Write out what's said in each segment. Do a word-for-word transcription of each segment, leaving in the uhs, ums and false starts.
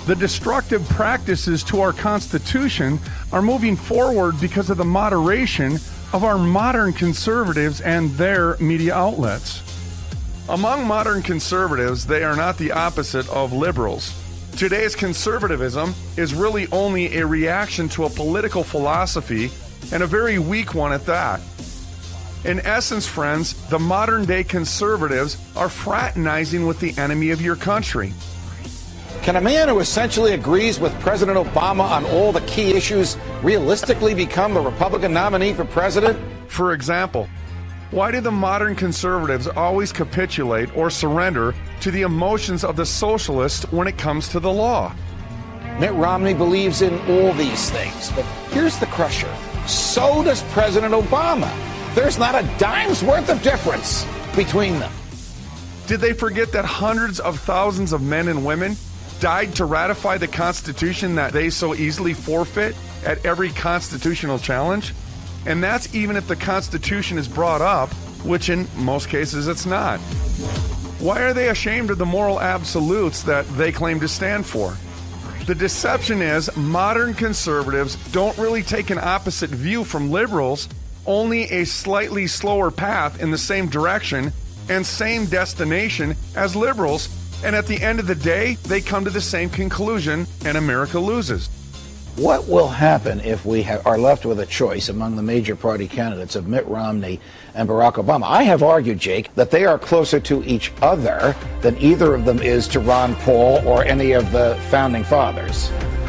The destructive practices to our Constitution are moving forward because of the moderation of our modern conservatives and their media outlets. Among modern conservatives, they are not the opposite of liberals. Today's conservatism is really only a reaction to a political philosophy, and a very weak one at that. In essence, friends, the modern-day conservatives are fraternizing with the enemy of your country. Can a man who essentially agrees with President Obama on all the key issues realistically become the Republican nominee for president? For example, why do the modern conservatives always capitulate or surrender to the emotions of the socialists when it comes to the law? Mitt Romney believes in all these things, but here's the crusher. So does President Obama. There's not a dime's worth of difference between them. Did they forget that hundreds of thousands of men and women died to ratify the Constitution that they so easily forfeit at every constitutional challenge? And that's even if the Constitution is brought up, which in most cases it's not. Why are they ashamed of the moral absolutes that they claim to stand for? The deception is modern conservatives don't really take an opposite view from liberals, only a slightly slower path in the same direction and same destination as liberals. And at the end of the day, they come to the same conclusion, and America loses. What will happen if we ha- are left with a choice among the major party candidates of Mitt Romney and Barack Obama? I have argued, Jake, that they are closer to each other than either of them is to Ron Paul or any of the founding fathers.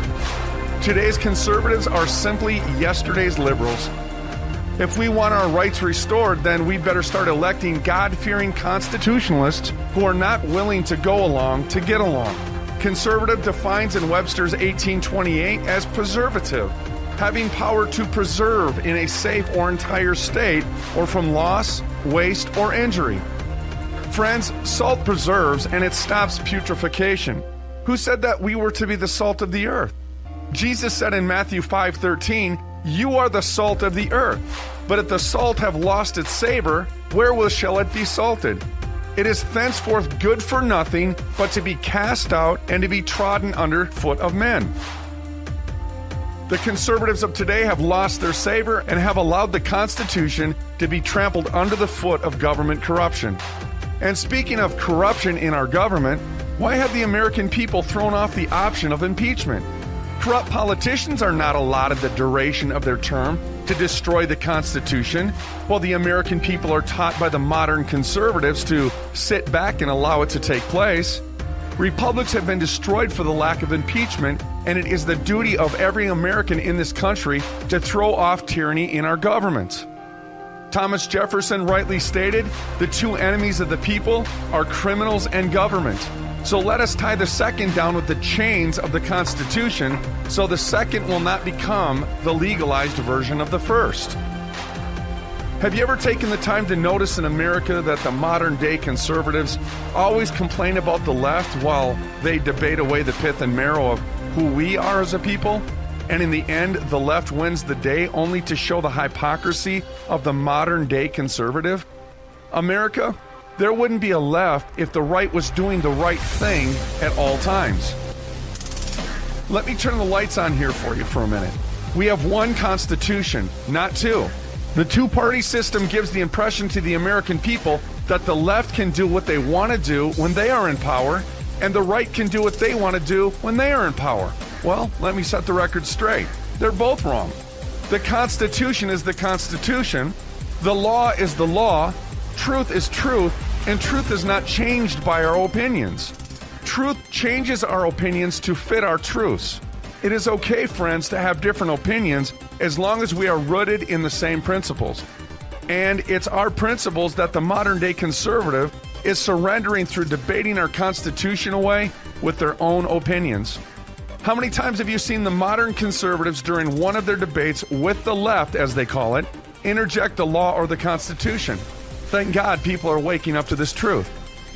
Today's conservatives are simply yesterday's liberals. If we want our rights restored, then we'd better start electing God-fearing constitutionalists who are not willing to go along to get along. Conservative defines in Webster's eighteen twenty-eight as preservative, having power to preserve in a safe or entire state, or from loss, waste, or injury. Friends, salt preserves and it stops putrefaction. Who said that we were to be the salt of the earth? Jesus said in Matthew five thirteen, "You are the salt of the earth. But if the salt have lost its savor, wherewith shall it be salted? It is thenceforth good for nothing, but to be cast out and to be trodden under foot of men." The conservatives of today have lost their savor and have allowed the Constitution to be trampled under the foot of government corruption. And speaking of corruption in our government, why have the American people thrown off the option of impeachment? Corrupt politicians are not allotted the duration of their term to destroy the Constitution, while the American people are taught by the modern conservatives to sit back and allow it to take place. Republics have been destroyed for the lack of impeachment, and it is the duty of every American in this country to throw off tyranny in our government. Thomas Jefferson rightly stated, "The two enemies of the people are criminals and government." So let us tie the second down with the chains of the Constitution, so the second will not become the legalized version of the first. Have you ever taken the time to notice in America that the modern-day conservatives always complain about the left while they debate away the pith and marrow of who we are as a people? And in the end, the left wins the day, only to show the hypocrisy of the modern-day conservative? America, there wouldn't be a left if the right was doing the right thing at all times. Let me turn the lights on here for you for a minute. We have one Constitution, not two. The two-party system gives the impression to the American people that the left can do what they want to do when they are in power, and the right can do what they want to do when they are in power. Well, let me set the record straight. They're both wrong. The Constitution is the Constitution. The law is the law. Truth is truth, and truth is not changed by our opinions. Truth changes our opinions to fit our truths. It is okay, friends, to have different opinions as long as we are rooted in the same principles. And it's our principles that the modern-day conservative is surrendering through debating our Constitution away with their own opinions. How many times have you seen the modern conservatives during one of their debates with the left, as they call it, interject the law or the Constitution? Thank God people are waking up to this truth.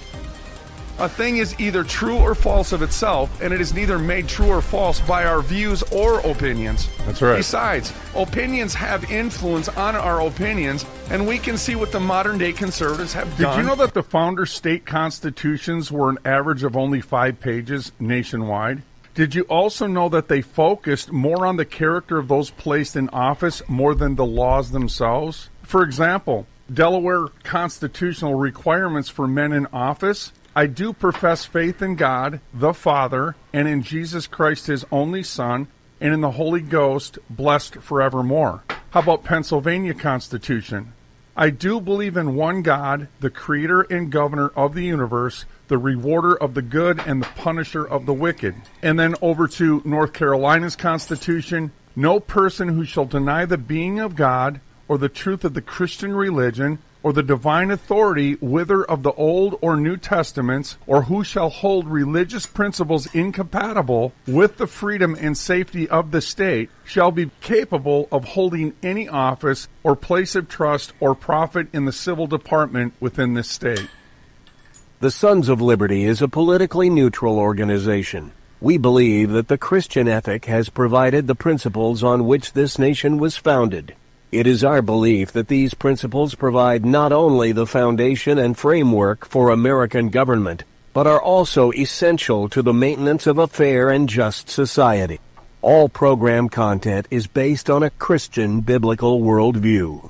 A thing is either true or false of itself, and it is neither made true or false by our views or opinions. That's right. Besides, opinions have influence on our opinions, and we can see what the modern-day conservatives have Did done. you know that the founder state constitutions were an average of only five pages nationwide? Did you also know that they focused more on the character of those placed in office more than the laws themselves? For example, Delaware constitutional requirements for men in office: I do profess faith in God, the Father, and in Jesus Christ, his only Son, and in the Holy Ghost, blessed forevermore. How about Pennsylvania Constitution? I do believe in one God, the creator and governor of the universe, the rewarder of the good and the punisher of the wicked. And then over to North Carolina's Constitution: no person who shall deny the being of God or the truth of the Christian religion or the divine authority, whether of the Old or New Testaments, or who shall hold religious principles incompatible with the freedom and safety of the state, shall be capable of holding any office or place of trust or profit in the civil department within this state. The Sons of Liberty is a politically neutral organization. We believe that the Christian ethic has provided the principles on which this nation was founded. It is our belief that these principles provide not only the foundation and framework for American government, but are also essential to the maintenance of a fair and just society. All program content is based on a Christian biblical worldview.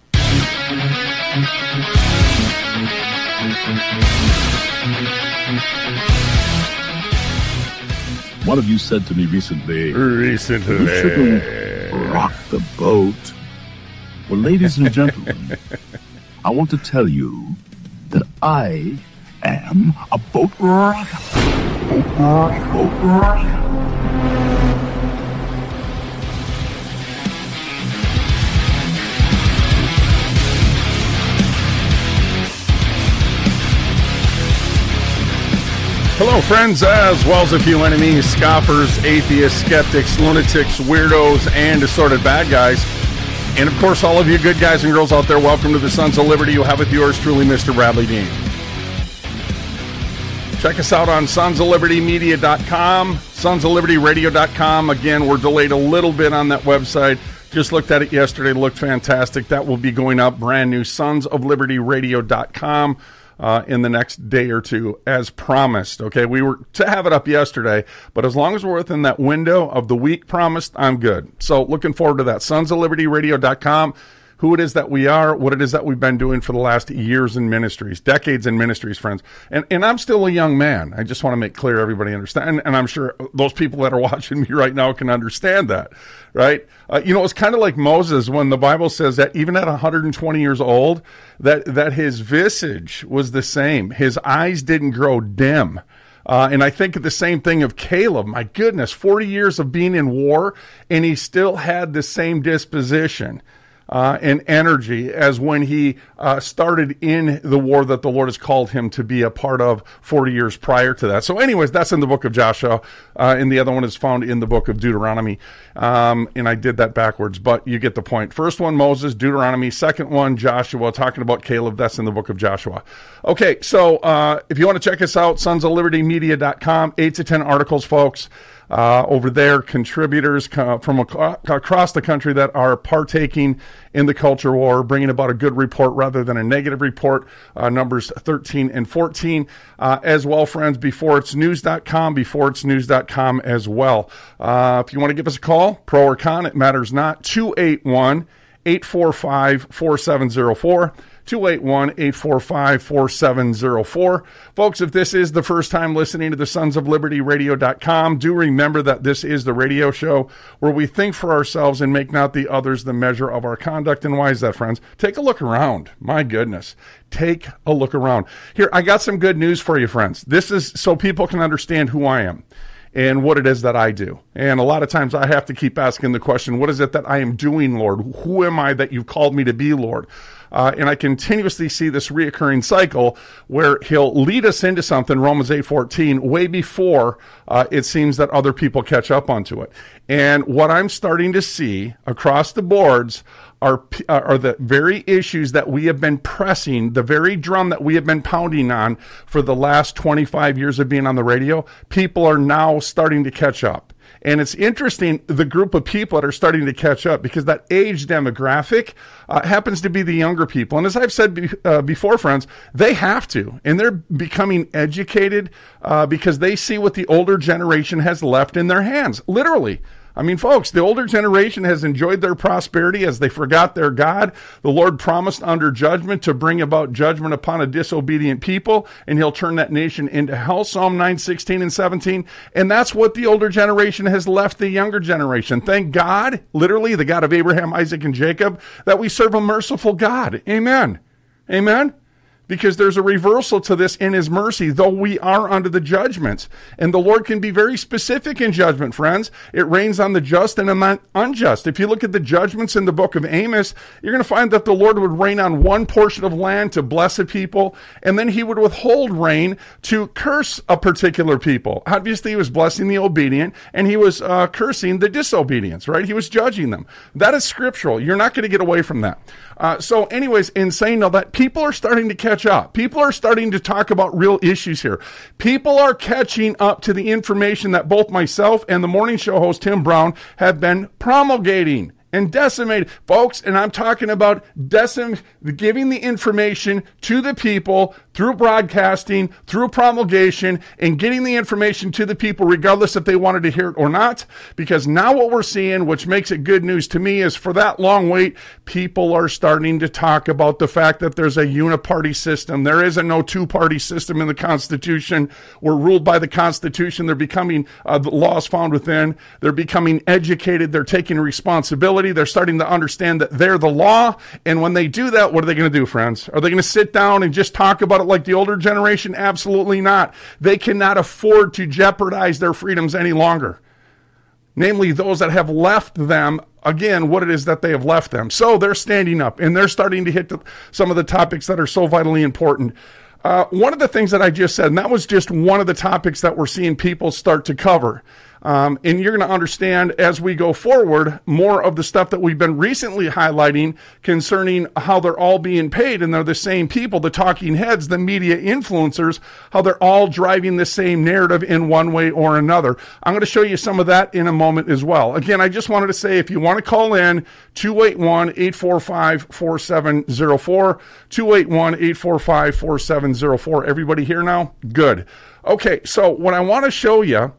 One of you said to me recently, Recently. You shouldn't rock the boat. Well, ladies and gentlemen, I want to tell you that I am a boat rocker. Boat rocker. Boat rocker. Hello, friends, as well as a few enemies, scoffers, atheists, skeptics, lunatics, weirdos, and assorted bad guys. And, of course, all of you good guys and girls out there, welcome to the Sons of Liberty. You have with yours truly, Mister Bradley Dean. Check us out on sons of liberty media dot com, sons of liberty radio dot com. Again, we're delayed a little bit on that website. Just looked at it yesterday. Looked fantastic. That will be going up brand new, sons of liberty radio dot com. Uh, in the next day or two, as promised. Okay, we were to have it up yesterday, but as long as we're within that window of the week promised, I'm good. So looking forward to that. sons of liberty radio dot com. Who it is that we are, what it is that we've been doing for the last years in ministries, decades in ministries, friends. And and I'm still a young man. I just want to make clear everybody understand. And, and I'm sure those people that are watching me right now can understand that, right? Uh, you know, it's kind of like Moses when the Bible says that even at one hundred twenty years old, that, that his visage was the same. His eyes didn't grow dim. Uh, and I think the same thing of Caleb. My goodness, forty years of being in war, and he still had the same disposition. Uh, and energy as when he uh, started in the war that the Lord has called him to be a part of forty years prior to that. So anyways, that's in the book of Joshua, uh, and the other one is found in the book of Deuteronomy. Um, and I did that backwards, but you get the point. First one, Moses, Deuteronomy. Second one, Joshua, talking about Caleb. That's in the book of Joshua. Okay, so uh, if you want to check us out, sons of liberty media dot com, eight to ten articles, folks. Uh, over there, contributors uh, from ac- across the country that are partaking in the culture war, bringing about a good report rather than a negative report, uh, numbers thirteen and fourteen. Uh, as well, friends, before it's news dot com, before it's news dot com as well. Uh, if you want to give us a call, pro or con, it matters not, two eight one, eight four five, four seven zero four. two eight one, eight four five, four seven zero four. Folks, if this is the first time listening to the sons of liberty radio dot com, do remember that this is the radio show where we think for ourselves and make not the others the measure of our conduct. And why is that, friends? Take a look around. My goodness. Take a look around. Here, I got some good news for you, friends. This is so people can understand who I am and what it is that I do. And a lot of times I have to keep asking the question, what is it that I am doing, Lord? Who am I that you've called me to be, Lord? Uh, and I continuously see this reoccurring cycle where he'll lead us into something, Romans eight fourteen, way before uh, it seems that other people catch up onto it. And what I'm starting to see across the boards are are the very issues that we have been pressing, the very drum that we have been pounding on for the last twenty-five years of being on the radio. People are now starting to catch up. And it's interesting, the group of people that are starting to catch up, because that age demographic uh, happens to be the younger people. And as I've said be, uh, before, friends, they have to. And they're becoming educated uh, because they see what the older generation has left in their hands, literally. I mean, folks, the older generation has enjoyed their prosperity as they forgot their God. The Lord promised under judgment to bring about judgment upon a disobedient people, and he'll turn that nation into hell, Psalm nine, sixteen and seventeen. And that's what the older generation has left the younger generation. Thank God, literally, the God of Abraham, Isaac, and Jacob, that we serve a merciful God. Amen. Amen. Because there's a reversal to this in his mercy, though we are under the judgments. And the Lord can be very specific in judgment, friends. It rains on the just and the unjust. If you look at the judgments in the book of Amos, you're going to find that the Lord would rain on one portion of land to bless a people, and then he would withhold rain to curse a particular people. Obviously, he was blessing the obedient, and he was uh, cursing the disobedience, right? He was judging them. That is scriptural. You're not going to get away from that. Uh, so anyways, in saying all that, people are starting to catch up. People are starting to talk about real issues here. People are catching up to the information that both myself and the morning show host Tim Brown have been promulgating and decimated, folks. And I'm talking about decim- giving the information to the people through broadcasting, through promulgation, and getting the information to the people regardless if they wanted to hear it or not. Because now what we're seeing, which makes it good news to me, is for that long wait, people are starting to talk about the fact that there's a uniparty system. There is a no two-party system in the Constitution. We're ruled by the Constitution. They're becoming uh, the laws found within. They're becoming educated. They're taking responsibility. They're starting to understand that they're the law. And when they do that, what are they going to do, friends? Are they going to sit down and just talk about it like the older generation? Absolutely not. They cannot afford to jeopardize their freedoms any longer. Namely, those that have left them, again, what it is that they have left them. So they're standing up, and they're starting to hit the, some of the topics that are so vitally important. Uh, one of the things that I just said, and that was just one of the topics that we're seeing people start to cover. Um, and you're going to understand as we go forward more of the stuff that we've been recently highlighting concerning how they're all being paid, and they're the same people, the talking heads, the media influencers, how they're all driving the same narrative in one way or another. I'm going to show you some of that in a moment as well. Again, I just wanted to say, if you want to call in, two eight one, eight four five, four seven zero four, two eight one, eight four five, four seven zero four. Everybody here now? Good. Okay, so what I want to show you,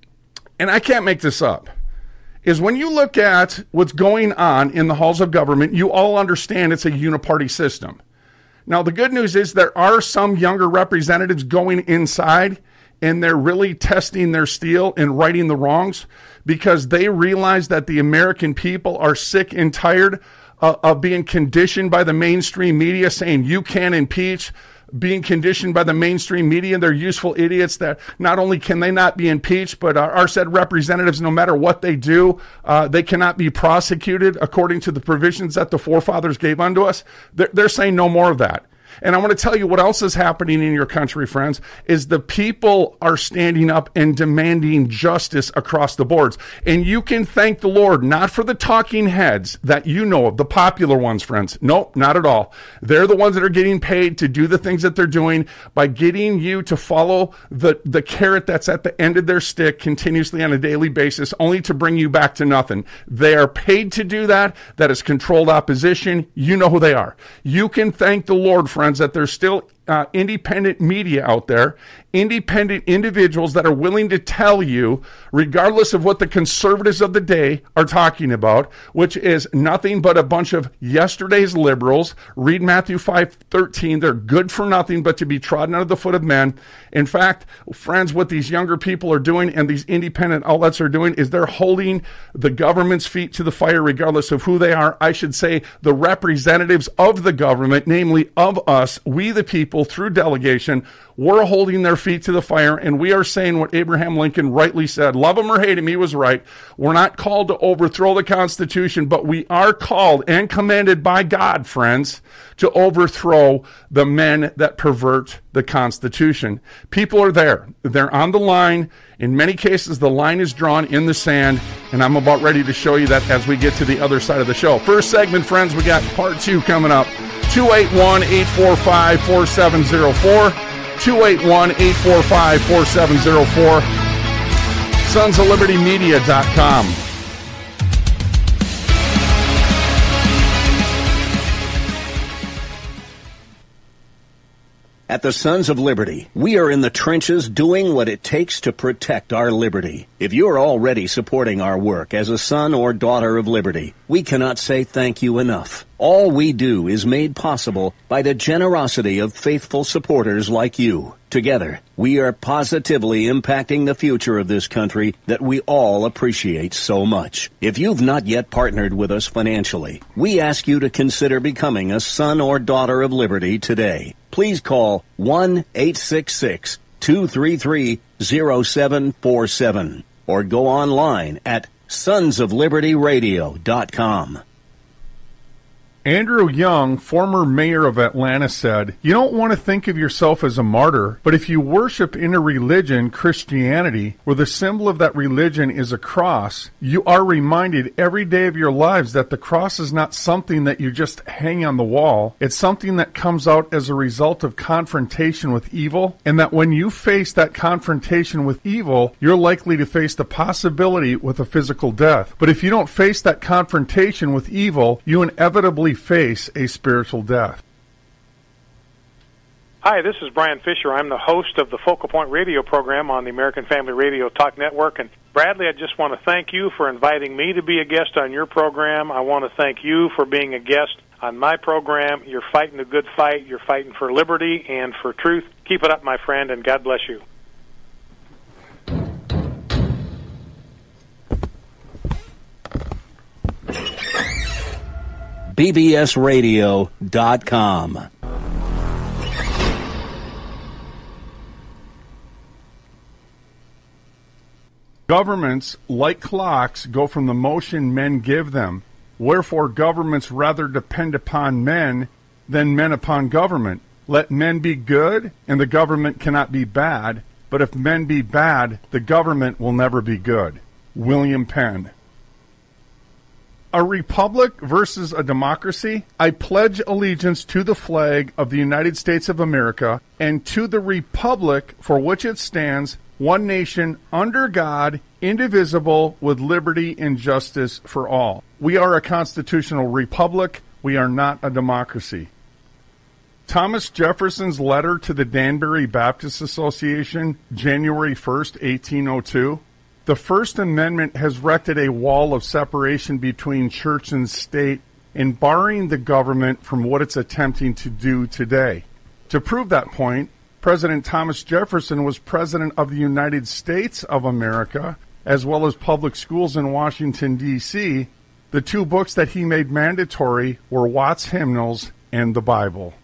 and I can't make this up, is when you look at what's going on in the halls of government, you all understand it's a uniparty system. Now, the good news is there are some younger representatives going inside, and they're really testing their steel and righting the wrongs, because they realize that the American people are sick and tired uh, of being conditioned by the mainstream media saying you can't impeach, being conditioned by the mainstream media. They're useful idiots that not only can they not be impeached, but our, our said representatives, no matter what they do, uh, they cannot be prosecuted according to the provisions that the forefathers gave unto us. They're, they're saying no more of that. And I want to tell you what else is happening in your country, friends, is the people are standing up and demanding justice across the boards. And you can thank the Lord, not for the talking heads that you know of, the popular ones, friends. Nope, not at all. They're the ones that are getting paid to do the things that they're doing by getting you to follow the, the carrot that's at the end of their stick continuously on a daily basis, only to bring you back to nothing. They are paid to do that. That is controlled opposition. You know who they are. You can thank the Lord, friends, that there's still uh, independent media out there, independent individuals that are willing to tell you, regardless of what the conservatives of the day are talking about, which is nothing but a bunch of yesterday's liberals. Read Matthew five thirteen. They're good for nothing but to be trodden under the foot of men. In fact, friends, what these younger people are doing and these independent outlets are doing is they're holding the government's feet to the fire regardless of who they are. I should say the representatives of the government, namely of us, we the people, through delegation, we're holding their feet to the fire, and we are saying what Abraham Lincoln rightly said. Love him or hate him, he was right. We're not called to overthrow the Constitution, but we are called and commanded by God, friends, to overthrow the men that pervert the Constitution. People are there. They're on the line. In many cases, the line is drawn in the sand, and I'm about ready to show you that as we get to the other side of the show. First segment, friends, we got part two coming up. two eight one, eight four five, four seven zero four. two eight one, eight four five, four seven zero four. sons of liberty media dot com. At the Sons of Liberty, we are in the trenches doing what it takes to protect our liberty. If you're already supporting our work as a son or daughter of liberty, we cannot say thank you enough. All we do is made possible by the generosity of faithful supporters like you. Together, we are positively impacting the future of this country that we all appreciate so much. If you've not yet partnered with us financially, we ask you to consider becoming a son or daughter of liberty today. Please call one eight six six, two three three, zero seven four seven or go online at sons of liberty radio dot com. Andrew Young, former mayor of Atlanta, said, "You don't want to think of yourself as a martyr, but if you worship in a religion, Christianity, where the symbol of that religion is a cross, you are reminded every day of your lives that the cross is not something that you just hang on the wall. It's something that comes out as a result of confrontation with evil, and that when you face that confrontation with evil, you're likely to face the possibility with a physical death. But if you don't face that confrontation with evil, you inevitably face a spiritual death." Hi, this is Brian Fisher. I'm the host of the Focal Point radio program on the American Family Radio Talk Network. And Bradley, I just want to thank you for inviting me to be a guest on your program. I want to thank you for being a guest on my program. You're fighting a good fight. You're fighting for liberty and for truth. Keep it up, my friend, and God bless you. B B S radio dot com. Governments, like clocks, go from the motion men give them. Wherefore governments rather depend upon men than men upon government. Let men be good, and the government cannot be bad. But if men be bad, the government will never be good. William Penn. A republic versus a democracy? I pledge allegiance to the flag of the United States of America and to the republic for which it stands, one nation, under God, indivisible, with liberty and justice for all. We are a constitutional republic. We are not a democracy. Thomas Jefferson's letter to the Danbury Baptist Association, January first, eighteen oh two. The First Amendment has erected a wall of separation between church and state in barring the government from what it's attempting to do today. To prove that point, President Thomas Jefferson was president of the United States of America, as well as public schools in Washington, D C The two books that he made mandatory were Watts Hymnals and the Bible.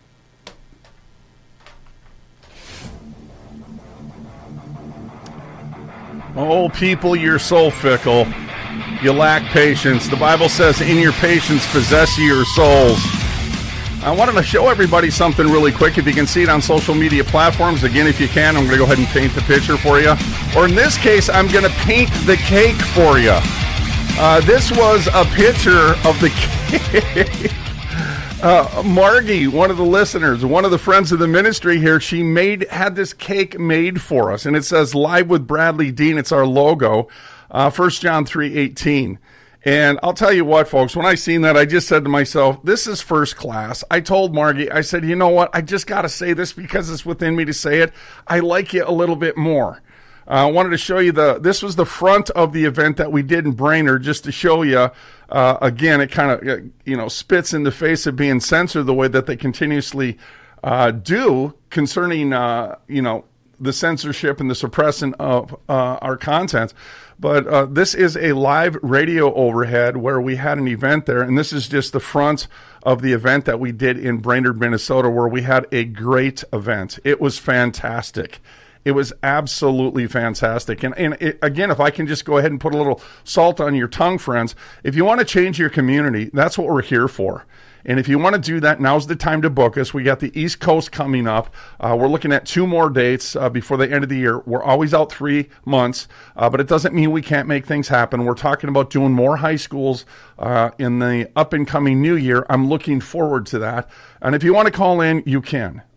Oh, people, you're so fickle. You lack patience. The Bible says, in your patience possess ye your souls. I wanted to show everybody something really quick. If you can see it on social media platforms, again, if you can, I'm going to go ahead and paint the picture for you. Or in this case, I'm going to paint the cake for you. Uh, this was a picture of the cake. Uh, Margie, one of the listeners, one of the friends of the ministry here, she made had this cake made for us, and it says "Live with Bradley Dean." It's our logo, uh, First John three eighteen. And I'll tell you what, folks, when I seen that, I just said to myself, this is first class. I told Margie, I said, you know what, I just got to say this because it's within me to say it. I like you a little bit more. Uh, I wanted to show you the, this was the front of the event that we did in Brainerd, just to show you, uh, again, it kind of, uh, you know, spits in the face of being censored the way that they continuously uh, do concerning, uh, you know, the censorship and the suppression of uh, our content. But uh, this is a live radio overhead where we had an event there, and this is just the front of the event that we did in Brainerd, Minnesota, where we had a great event. It was fantastic. It was absolutely fantastic. And, and it, again, if I can just go ahead and put a little salt on your tongue, friends, if you want to change your community, that's what we're here for. And if you want to do that, now's the time to book us. We got the East Coast coming up. Uh, we're looking at two more dates uh, before the end of the year. We're always out three months, uh, but it doesn't mean we can't make things happen. We're talking about doing more high schools uh, in the up-and-coming new year. I'm looking forward to that. And if you want to call in, you can.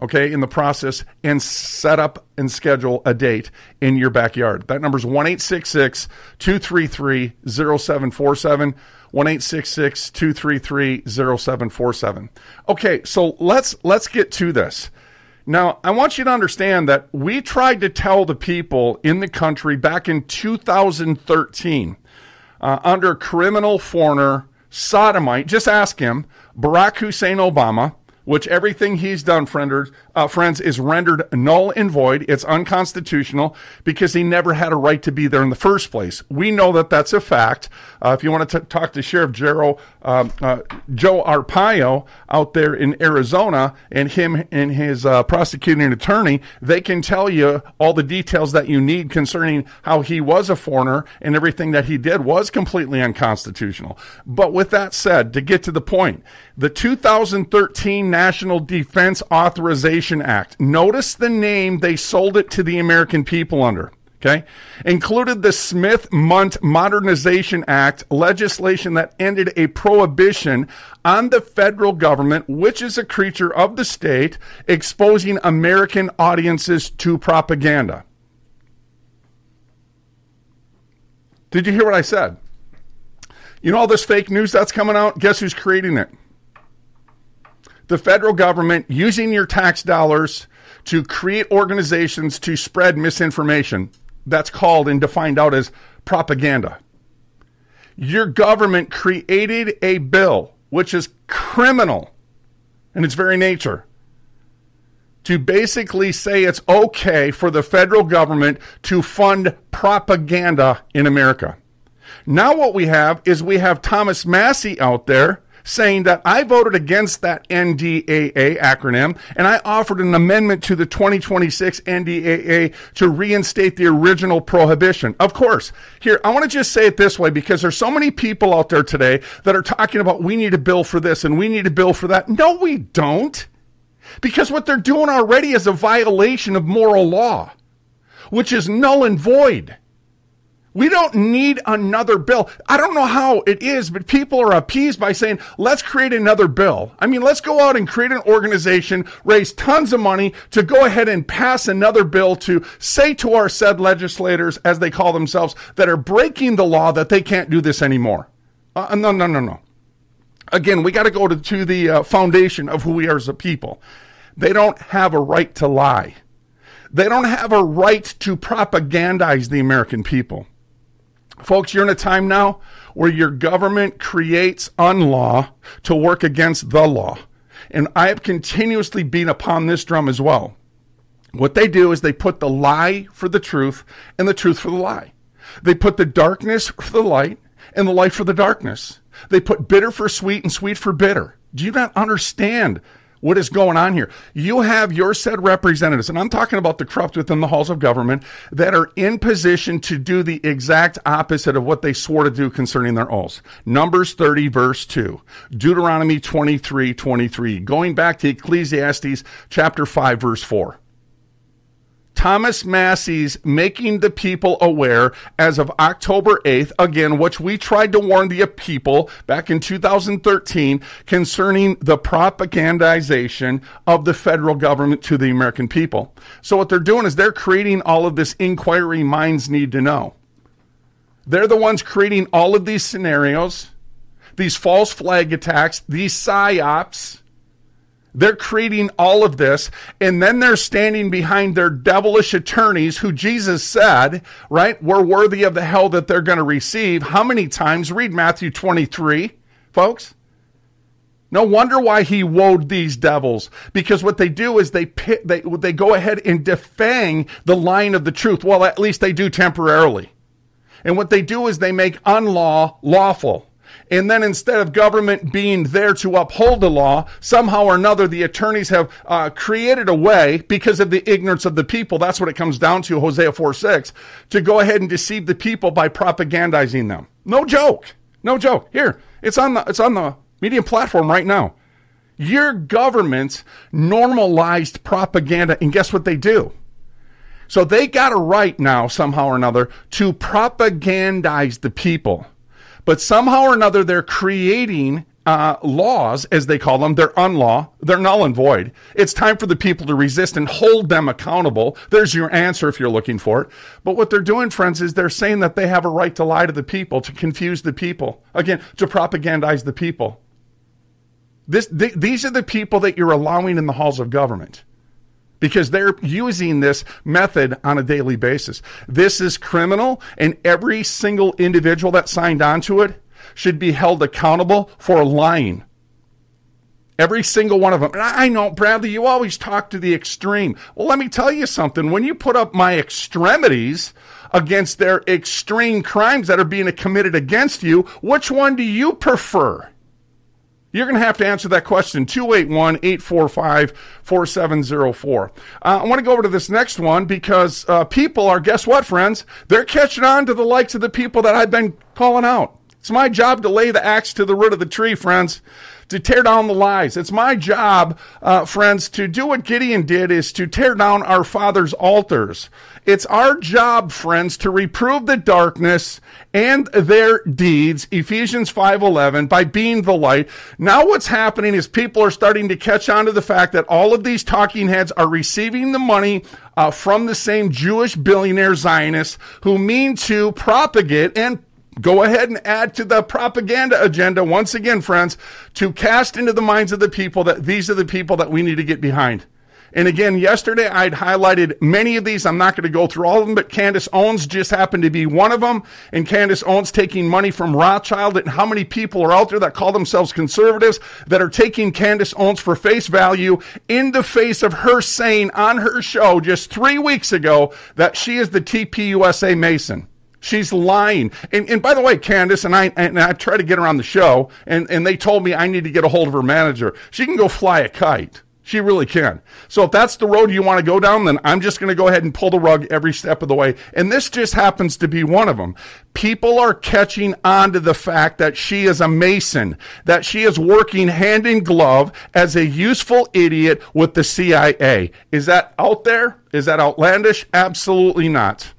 okay, in the process, and set up and schedule a date in your backyard. That number is one eight six six, two three three, zero seven four seven, one eight six six, two three three, zero seven four seven. Okay, so let's let's get to this. Now, I want you to understand that we tried to tell the people in the country back in two thousand thirteen, uh, under criminal foreigner, sodomite, just ask him, Barack Hussein Obama, which everything he's done, frienders, uh, friends, is rendered null and void. It's unconstitutional because he never had a right to be there in the first place. We know that that's a fact. Uh, if you want to t- talk to Sheriff Jero, um, uh, Joe Arpaio out there in Arizona and him and his uh, prosecuting attorney, they can tell you all the details that you need concerning how he was a foreigner and everything that he did was completely unconstitutional. But with that said, to get to the point, the two thousand thirteen National Defense Authorization Act, notice the name they sold it to the American people under, okay, included the Smith-Mundt Modernization Act, legislation that ended a prohibition on the federal government, which is a creature of the state, exposing American audiences to propaganda. Did you hear what I said? You know all this fake news that's coming out? Guess who's creating it? The federal government using your tax dollars to create organizations to spread misinformation. That's called and defined out as propaganda. Your government created a bill, which is criminal in its very nature, to basically say it's okay for the federal government to fund propaganda in America. Now what we have is we have Thomas Massie out there saying that I voted against that N D A A acronym, and I offered an amendment to the twenty twenty-six N D A A to reinstate the original prohibition. Of course, here, I want to just say it this way, because there's so many people out there today that are talking about we need a bill for this and we need a bill for that. No, we don't. Because what they're doing already is a violation of moral law, which is null and void. We don't need another bill. I don't know how it is, but people are appeased by saying, let's create another bill. I mean, let's go out and create an organization, raise tons of money to go ahead and pass another bill to say to our said legislators, as they call themselves, that are breaking the law, that they can't do this anymore. Uh, no, no, no, no. Again, we got to go to, to the uh, foundation of who we are as a people. They don't have a right to lie. They don't have a right to propagandize the American people. Folks, you're in a time now where your government creates unlaw to work against the law. And I have continuously beat upon this drum as well. What they do is they put the lie for the truth and the truth for the lie. They put the darkness for the light and the light for the darkness. They put bitter for sweet and sweet for bitter. Do you not understand what is going on here? You have your said representatives, and I'm talking about the corrupt within the halls of government, that are in position to do the exact opposite of what they swore to do concerning their oaths. Numbers thirty, verse two. Deuteronomy twenty-three, twenty-three. Going back to Ecclesiastes chapter five, verse four. Thomas Massie's making the people aware as of October eighth, again, which we tried to warn the people back in two thousand thirteen concerning the propagandization of the federal government to the American people. So what they're doing is they're creating all of this inquiry minds need to know. They're the ones creating all of these scenarios, these false flag attacks, these psyops. They're creating all of this, and then they're standing behind their devilish attorneys who Jesus said, right, were worthy of the hell that they're going to receive. How many times? Read Matthew twenty-three, folks. No wonder why he woed these devils, because what they do is they pit, they they go ahead and defang the line of the truth. Well, at least they do temporarily. And what they do is they make unlaw lawful. And then instead of government being there to uphold the law, somehow or another, the attorneys have uh, created a way, because of the ignorance of the people, that's what it comes down to, Hosea four six, to go ahead and deceive the people by propagandizing them. No joke. No joke. Here, it's on the, it's on the media platform right now. Your government normalized propaganda, and guess what they do? So they got a right now, somehow or another, to propagandize the people. But somehow or another, they're creating uh, laws, as they call them, they're unlaw, they're null and void. It's time for the people to resist and hold them accountable. There's your answer if you're looking for it. But what they're doing, friends, is they're saying that they have a right to lie to the people, to confuse the people, again, to propagandize the people. This, th- these are the people that you're allowing in the halls of government, because they're using this method on a daily basis. This is criminal, and every single individual that signed on to it should be held accountable for lying. Every single one of them. And I know, Bradley, you always talk to the extreme. Well, let me tell you something. When you put up my extremities against their extreme crimes that are being committed against you, which one do you prefer? You're going to have to answer that question, two eight one, eight four five, four seven zero four. Uh, I want to go over to this next one because uh, people are, guess what, friends? They're catching on to the likes of the people that I've been calling out. It's my job to lay the axe to the root of the tree, friends, to tear down the lies. It's my job, uh, friends, to do what Gideon did, is to tear down our father's altars. It's our job, friends, to reprove the darkness and their deeds, Ephesians five eleven, by being the light. Now what's happening is people are starting to catch on to the fact that all of these talking heads are receiving the money uh, from the same Jewish billionaire Zionists who mean to propagate and go ahead and add to the propaganda agenda, once again, friends, to cast into the minds of the people that these are the people that we need to get behind. And again, yesterday I'd highlighted many of these. I'm not going to go through all of them, but Candace Owens just happened to be one of them. And Candace Owens taking money from Rothschild. And how many people are out there that call themselves conservatives that are taking Candace Owens for face value in the face of her saying on her show just three weeks ago that she is the T P U S A Mason. She's lying. And, and by the way, Candace, and I and I tried to get her on the show, and, and they told me I need to get a hold of her manager. She can go fly a kite. She really can. So if that's the road you want to go down, then I'm just going to go ahead and pull the rug every step of the way. And this just happens to be one of them. People are catching on to the fact that she is a Mason, that she is working hand in glove as a useful idiot with the C I A. Is that out there? Is that outlandish? Absolutely not.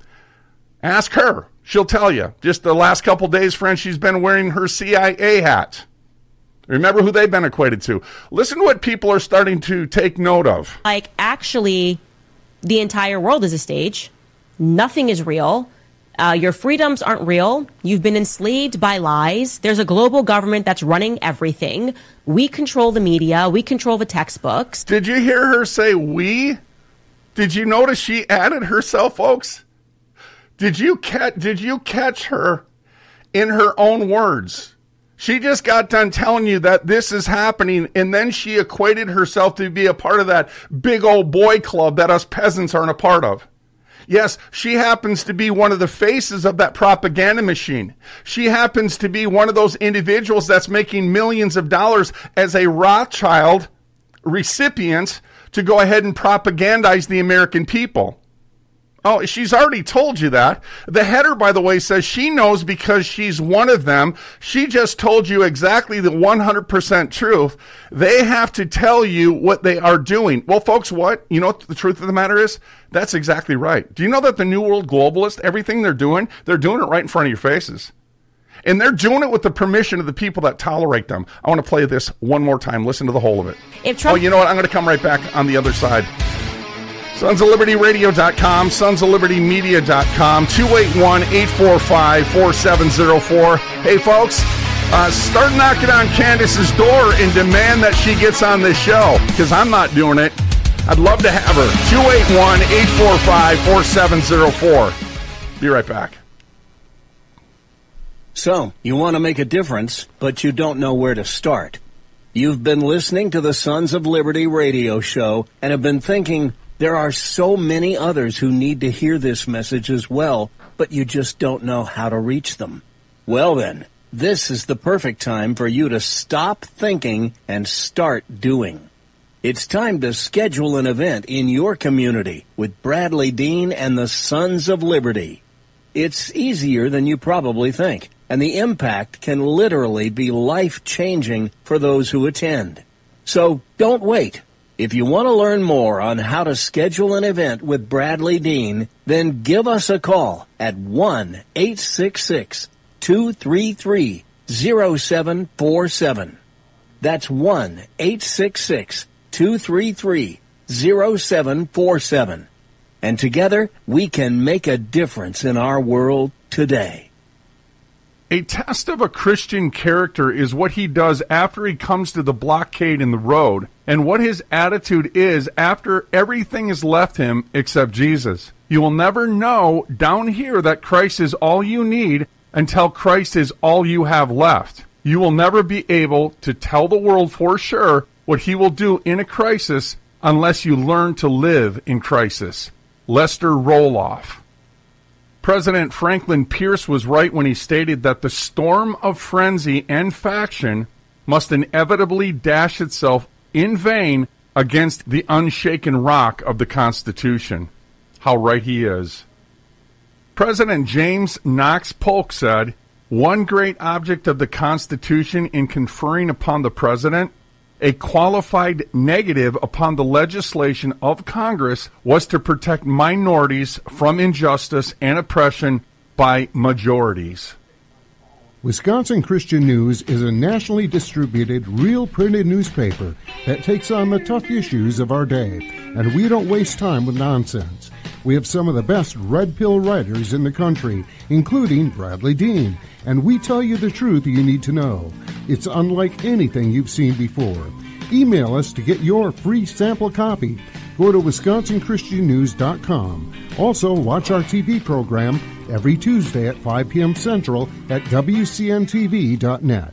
Ask her. She'll tell you. Just the last couple days, friends, she's been wearing her C I A hat. Remember who they've been equated to. Listen to what people are starting to take note of. Like, actually, the entire world is a stage. Nothing is real. Uh, your freedoms aren't real. You've been enslaved by lies. There's a global government that's running everything. We control the media. We control the textbooks. Did you hear her say we? Did you notice she added herself, folks? Did you catch, did you catch her in her own words? She just got done telling you that this is happening, and then she equated herself to be a part of that big old boy club that us peasants aren't a part of. Yes, she happens to be one of the faces of that propaganda machine. She happens to be one of those individuals that's making millions of dollars as a Rothschild recipient to go ahead and propagandize the American people. Oh, she's already told you that. The header, by the way, says she knows because she's one of them. She just told you exactly the one hundred percent truth. They have to tell you what they are doing. Well, folks, what? You know what the truth of the matter is? That's exactly right. Do you know that the New World Globalist, everything they're doing, they're doing it right in front of your faces? And they're doing it with the permission of the people that tolerate them. I want to play this one more time. Listen to the whole of it. If Trump- oh, you know what? I'm going to come right back on the other side. Sons of Liberty Radio dot com, Sons of Liberty Media dot com, two eight one, eight four five, four seven zero four. Hey, folks, uh, start knocking on Candace's door and demand that she gets on this show, because I'm not doing it. I'd love to have her. two eight one, eight four five, four seven zero four. Be right back. So, you want to make a difference, but you don't know where to start. You've been listening to the Sons of Liberty radio show and have been thinking, there are so many others who need to hear this message as well, but you just don't know how to reach them. Well then, this is the perfect time for you to stop thinking and start doing. It's time to schedule an event in your community with Bradley Dean and the Sons of Liberty. It's easier than you probably think, and the impact can literally be life-changing for those who attend. So don't wait. If you want to learn more on how to schedule an event with Bradley Dean, then give us a call at one eight six six, two three three, zero seven four seven. That's one eight six six, two three three, zero seven four seven. And together, we can make a difference in our world today. A test of a Christian character is what he does after he comes to the blockade in the road, and what his attitude is after everything has left him except Jesus. You will never know down here that Christ is all you need until Christ is all you have left. You will never be able to tell the world for sure what he will do in a crisis unless you learn to live in crisis. Lester Roloff. President Franklin Pierce was right when he stated that the storm of frenzy and faction must inevitably dash itself in vain against the unshaken rock of the Constitution. How right he is. President James Knox Polk said, "One great object of the Constitution in conferring upon the President a qualified negative upon the legislation of Congress was to protect minorities from injustice and oppression by majorities." Wisconsin Christian News is a nationally distributed, real printed newspaper that takes on the tough issues of our day, and we don't waste time with nonsense. We have some of the best red pill writers in the country, including Bradley Dean, and we tell you the truth you need to know. It's unlike anything you've seen before. Email us to get your free sample copy. Go to wisconsin christian news dot com. Also, watch our T V program every Tuesday at five p.m. Central at w c n t v dot net.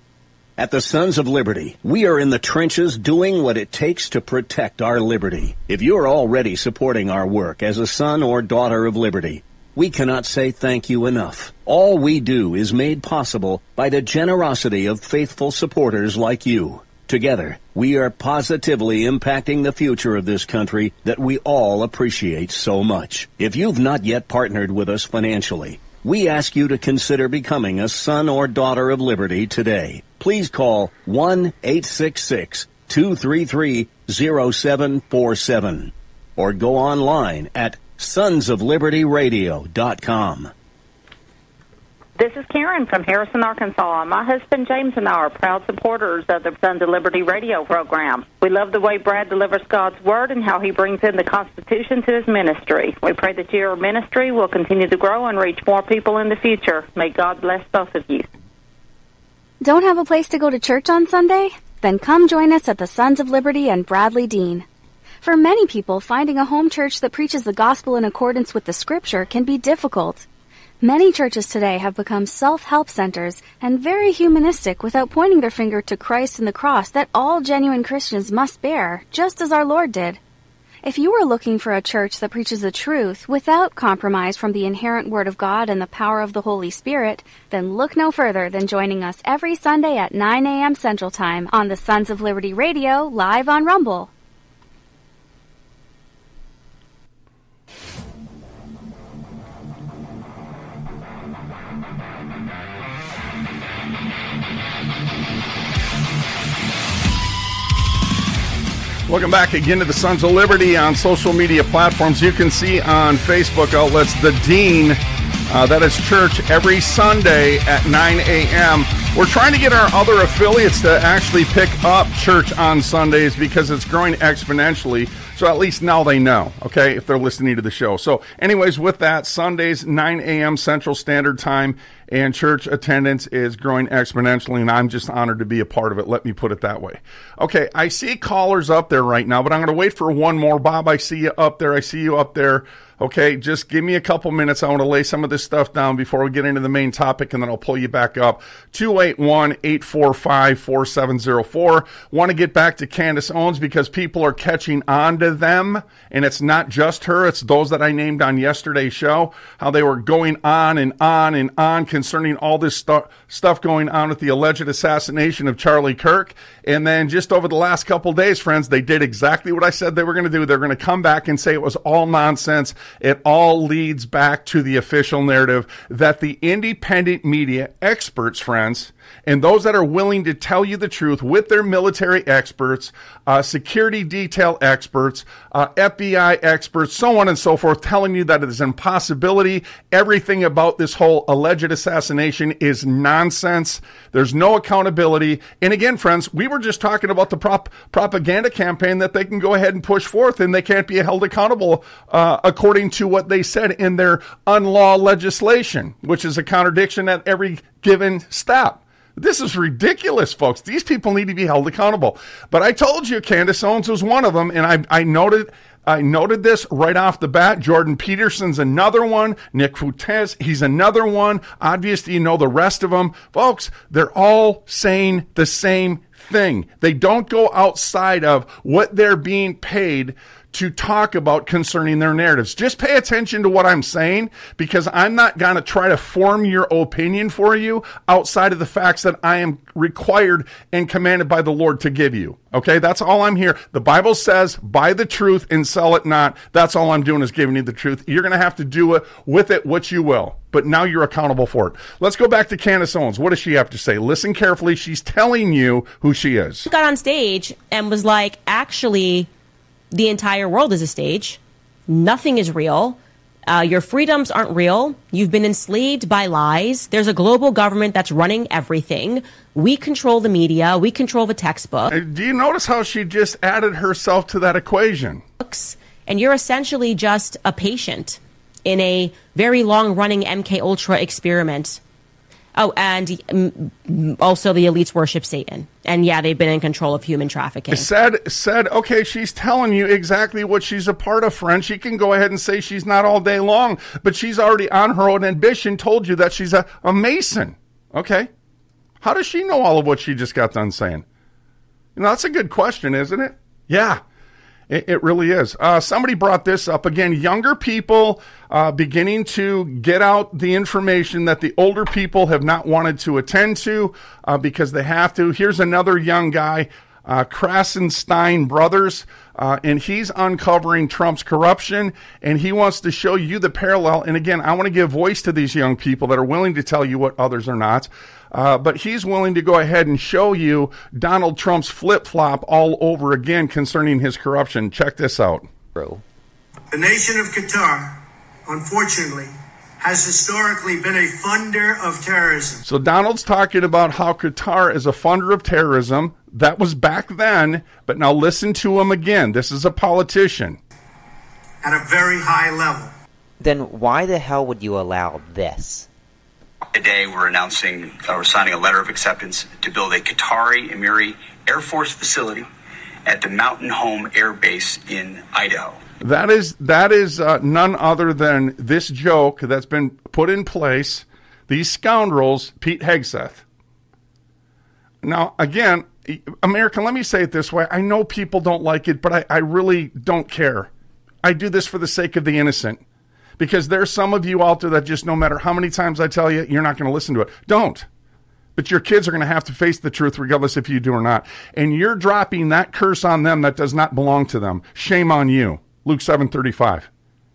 At the Sons of Liberty, we are in the trenches doing what it takes to protect our liberty. If you're already supporting our work as a son or daughter of liberty, we cannot say thank you enough. All we do is made possible by the generosity of faithful supporters like you. Together, we are positively impacting the future of this country that we all appreciate so much. If you've not yet partnered with us financially, we ask you to consider becoming a son or daughter of liberty today. Please call one eight six six, two three three, zero seven four seven or go online at sons of liberty radio dot com. This is Karen from Harrison, Arkansas. My husband James and I are proud supporters of the Sons of Liberty radio program. We love the way Brad delivers God's Word and how he brings in the Constitution to his ministry. We pray that your ministry will continue to grow and reach more people in the future. May God bless both of you. Don't have a place to go to church on Sunday? Then come join us at the Sons of Liberty and Bradley Dean. For many people, finding a home church that preaches the gospel in accordance with the Scripture can be difficult. Many churches today have become self-help centers and very humanistic without pointing their finger to Christ and the cross that all genuine Christians must bear, just as our Lord did. If you are looking for a church that preaches the truth without compromise from the inherent Word of God and the power of the Holy Spirit, then look no further than joining us every Sunday at nine a.m. Central Time on the Sons of Liberty Radio, live on Rumble. Welcome back again to the Sons of Liberty on social media platforms. You can see on Facebook outlets The Dean, uh, that is church every Sunday at nine a.m. We're trying to get our other affiliates to actually pick up church on Sundays because it's growing exponentially. So at least now they know, okay, if they're listening to the show. So anyways, with that, Sundays, nine a.m. Central Standard Time, and church attendance is growing exponentially, and I'm just honored to be a part of it. Let me put it that way. Okay, I see callers up there right now, but I'm going to wait for one more. Bob, I see you up there. I see you up there. Okay, just give me a couple minutes. I want to lay some of this stuff down before we get into the main topic, and then I'll pull you back up. two eight one, eight four five, four seven zero four. Want to get back to Candace Owens because people are catching on to them, and it's not just her. It's those that I named on yesterday's show, how they were going on and on and on concerning all this stu- stuff going on with the alleged assassination of Charlie Kirk. And then just over the last couple days, friends, they did exactly what I said they were going to do. They're going to come back and say it was all nonsense. it all leads back to the official narrative that the independent media experts, friends, and those that are willing to tell you the truth with their military experts, uh, security detail experts, uh, F B I experts, so on and so forth, telling you that it is an impossibility. Everything about this whole alleged assassination is nonsense. There's no accountability. And again, friends, we were just talking about the prop, propaganda campaign that they can go ahead and push forth, and they can't be held accountable uh, according to what they said in their unlaw legislation, which is a contradiction at every given step. This is ridiculous, folks. These people need to be held accountable. But I told you Candace Owens was one of them, and I, I noted I noted this right off the bat. Jordan Peterson's another one. Nick Fuentes, he's another one. Obviously, you know the rest of them. Folks, they're all saying the same thing. They don't go outside of what they're being paid to talk about concerning their narratives. Just pay attention to what I'm saying, because I'm not going to try to form your opinion for you outside of the facts that I am required and commanded by the Lord to give you. Okay, that's all I'm here. The Bible says, buy the truth and sell it not. That's all I'm doing is giving you the truth. You're going to have to do it with it what you will. But now you're accountable for it. Let's go back to Candace Owens. What does she have to say? Listen carefully. She's telling you who she is. Got on stage and was like, actually, the entire world is a stage. Nothing is real. Uh, your freedoms aren't real. You've been enslaved by lies. There's a global government that's running everything. We control the media. We control the textbook. Do you notice how she just added herself to that equation? And you're essentially just a patient in a very long-running M K Ultra experiment. Oh, and um, also the elites worship Satan. And yeah, they've been in control of human trafficking. Said, said, okay, she's telling you exactly what she's a part of, friend. She can go ahead and say she's not all day long, but she's already on her own ambition told you that she's a, a Mason. Okay. How does she know all of what she just got done saying? You know, that's a good question, isn't it? Yeah. It, it really is. Uh, somebody brought this up. Again, younger people uh, beginning to get out the information that the older people have not wanted to attend to uh, because they have to. Here's another young guy, uh, Krasenstein Brothers, uh, and he's uncovering Trump's corruption, and he wants to show you the parallel. And again, I want to give voice to these young people that are willing to tell you what others are not. Uh, but he's willing to go ahead and show you Donald Trump's flip-flop all over again concerning his corruption. Check this out. The nation of Qatar, unfortunately, has historically been a funder of terrorism. So Donald's talking about how Qatar is a funder of terrorism. That was back then, but now listen to him again. This is a politician. At a very high level. Then why the hell would you allow this? Today we're announcing, uh, we're signing a letter of acceptance to build a Qatari Emiri Air Force facility at the Mountain Home Air Base in Idaho. That is that is uh, none other than this joke that's been put in place, these scoundrels, Pete Hegseth. Now, again, American, let me say it this way. I know people don't like it, but I, I really don't care. I do this for the sake of the innocent. Because there's some of you out there that just no matter how many times I tell you, you're not going to listen to it. Don't. But your kids are going to have to face the truth regardless if you do or not. And you're dropping that curse on them that does not belong to them. Shame on you. Luke seven thirty-five.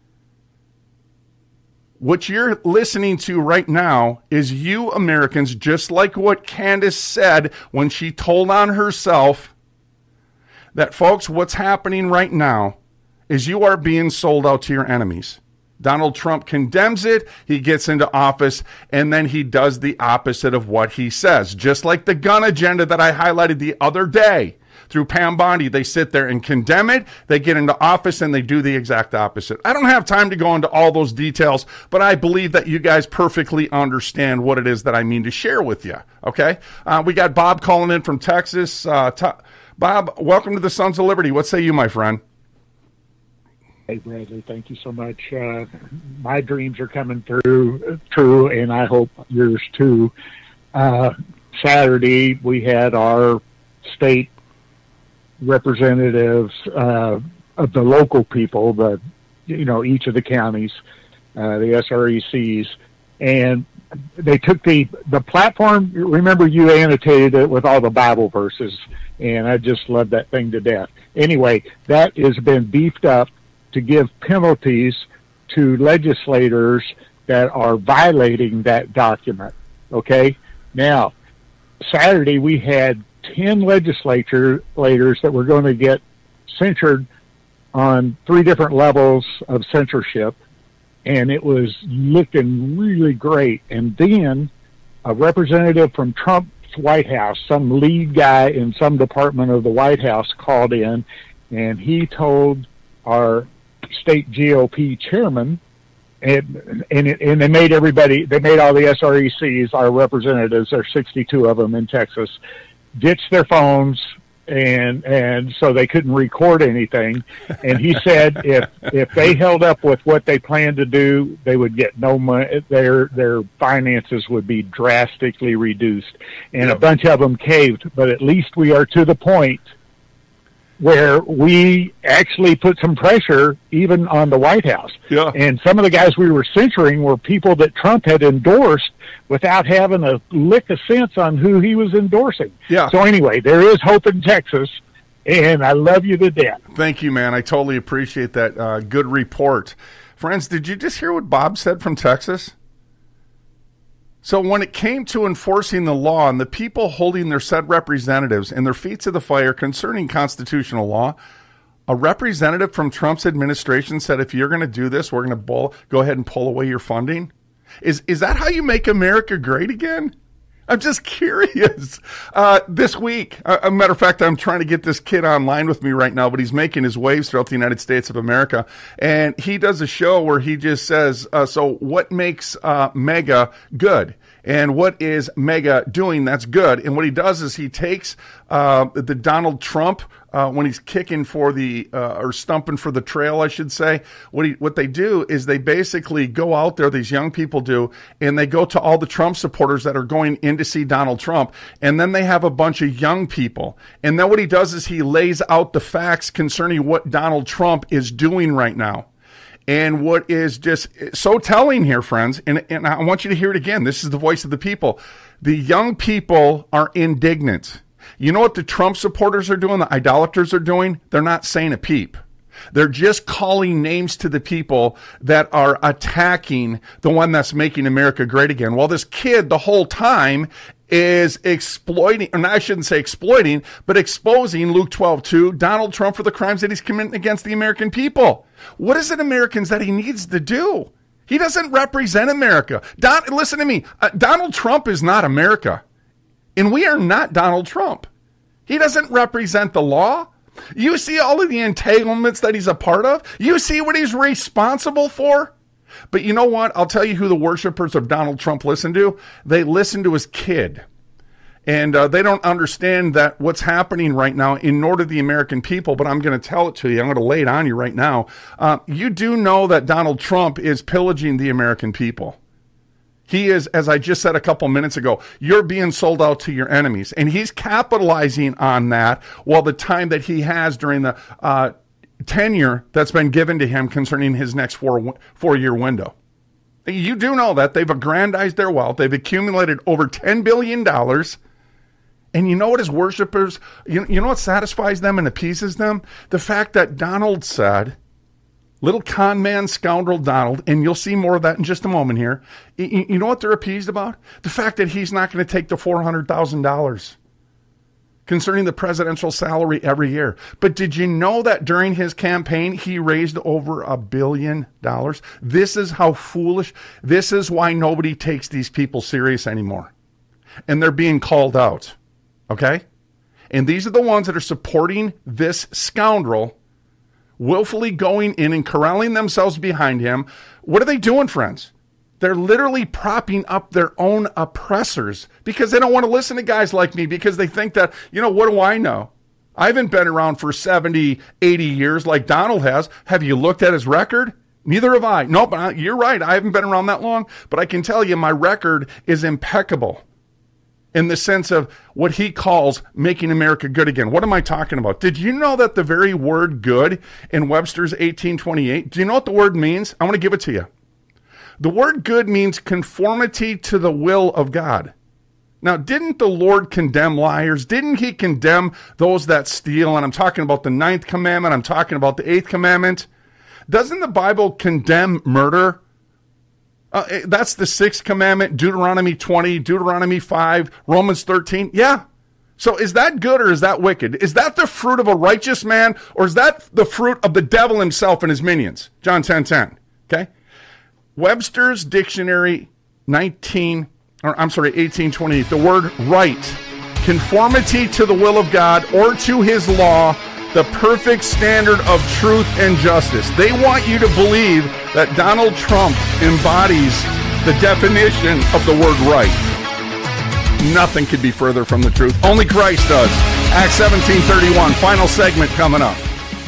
What you're listening to right now is you Americans, just like what Candace said when she told on herself that, folks, what's happening right now is you are being sold out to your enemies. Donald Trump condemns it, he gets into office, and then he does the opposite of what he says. Just like the gun agenda that I highlighted the other day through Pam Bondi, they sit there and condemn it, they get into office, and they do the exact opposite. I don't have time to go into all those details, but I believe that you guys perfectly understand what it is that I mean to share with you, okay? Uh, we got Bob calling in from Texas. Uh, t- Bob, welcome to the Sons of Liberty. What say you, my friend? Hey, Bradley, thank you so much. Uh, my dreams are coming through, true, and I hope yours too. Uh, Saturday, we had our state representatives uh, of the local people, the you know each of the counties, uh, the S R E Cs, and they took the the platform. Remember, you annotated it with all the Bible verses, and I just love that thing to death. Anyway, that has been beefed up to give penalties to legislators that are violating that document. Okay? Now, Saturday we had ten legislators that were going to get censured on three different levels of censorship, and it was looking really great. And then a representative from Trump's White House, some lead guy in some department of the White House, called in, and he told our state G O P chairman, and and, it, and they made everybody, they made all the S R E Cs, our representatives, there's sixty-two of them in Texas, ditch their phones, and and so they couldn't record anything. And he said if if they held up with what they planned to do, they would get no money. Their their finances would be drastically reduced, and yeah. a bunch of them caved. But at least we are to the point where we actually put some pressure even on the White House. Yeah. And some of the guys we were censoring were people that Trump had endorsed without having a lick of sense on who he was endorsing. Yeah. So anyway, there is hope in Texas, and I love you to death. Thank you, man. I totally appreciate that uh, good report. Friends, did you just hear what Bob said from Texas? So when it came to enforcing the law and the people holding their said representatives and their feet to the fire concerning constitutional law, a representative from Trump's administration said, if you're going to do this, we're going to bull, go ahead and pull away your funding. Is is that how you make America great again? I'm just curious. Uh, this week, uh, a matter of fact, I'm trying to get this kid online with me right now, but he's making his waves throughout the United States of America. And he does a show where he just says, uh, so what makes uh, MAGA good? And what is MAGA doing that's good? And what he does is he takes uh, the Donald Trump, uh, when he's kicking for the, uh, or stumping for the trail, I should say, what he, what they do is they basically go out there, these young people do, and they go to all the Trump supporters that are going in to see Donald Trump, and then they have a bunch of young people. And then what he does is he lays out the facts concerning what Donald Trump is doing right now. And what is just so telling here, friends, and, and I want you to hear it again. This is the voice of the people. The young people are indignant. You know what the Trump supporters are doing, the idolaters are doing? They're not saying a peep. They're just calling names to the people that are attacking the one that's making America great again. Well, this kid the whole time is exploiting, or I shouldn't say exploiting, but exposing Luke twelve two, Donald Trump for the crimes that he's committing against the American people. What is it, Americans, that he needs to do? He doesn't represent America. Don, listen to me. Uh, Donald Trump is not America, and we are not Donald Trump. He doesn't represent the law. You see all of the entanglements that he's a part of. You see what he's responsible for. But you know what? I'll tell you who the worshipers of Donald Trump listen to. They listen to his kid. And uh, they don't understand that what's happening right now, in nor do the American people, but I'm going to tell it to you. I'm going to lay it on you right now. Uh, you do know that Donald Trump is pillaging the American people. He is, as I just said a couple minutes ago, you're being sold out to your enemies. And he's capitalizing on that while the time that he has during the uh, tenure that's been given to him concerning his next four, four-year window. You do know that. They've aggrandized their wealth. They've accumulated over ten billion dollars. And you know what his worshipers, you, you know what satisfies them and appeases them? The fact that Donald said, little con man, scoundrel Donald, and you'll see more of that in just a moment here. You, you know what they're appeased about? The fact that he's not going to take the four hundred thousand dollars concerning the presidential salary every year. But did you know that during his campaign, he raised over a billion dollars? This is how foolish. This is why nobody takes these people serious anymore. And they're being called out. Okay? And these are the ones that are supporting this scoundrel, willfully going in and corralling themselves behind him. What are they doing, friends? They're literally propping up their own oppressors because they don't want to listen to guys like me because they think that, you know, what do I know? I haven't been around for seventy, eighty years like Donald has. Have you looked at his record? Neither have I. No, but you're right. I haven't been around that long, but I can tell you my record is impeccable in the sense of what he calls making America good again. What am I talking about? Did you know that the very word good in Webster's eighteen twenty-eight, do you know what the word means? I want to give it to you. The word good means conformity to the will of God. Now, didn't the Lord condemn liars? Didn't he condemn those that steal? And I'm talking about the ninth commandment. I'm talking about the eighth commandment. Doesn't the Bible condemn murder? Uh, that's the sixth commandment, Deuteronomy twenty, Deuteronomy five, Romans thirteen. Yeah. So is that good or is that wicked? Is that the fruit of a righteous man, or is that the fruit of the devil himself and his minions? John ten ten. Okay? Webster's Dictionary nineteen, or I'm sorry, eighteen twenty-eight. The word right, conformity to the will of God or to his law, the perfect standard of truth and justice. They want you to believe that Donald Trump embodies the definition of the word right. Nothing could be further from the truth. Only Christ does. Acts seventeen thirty-one, final segment coming up.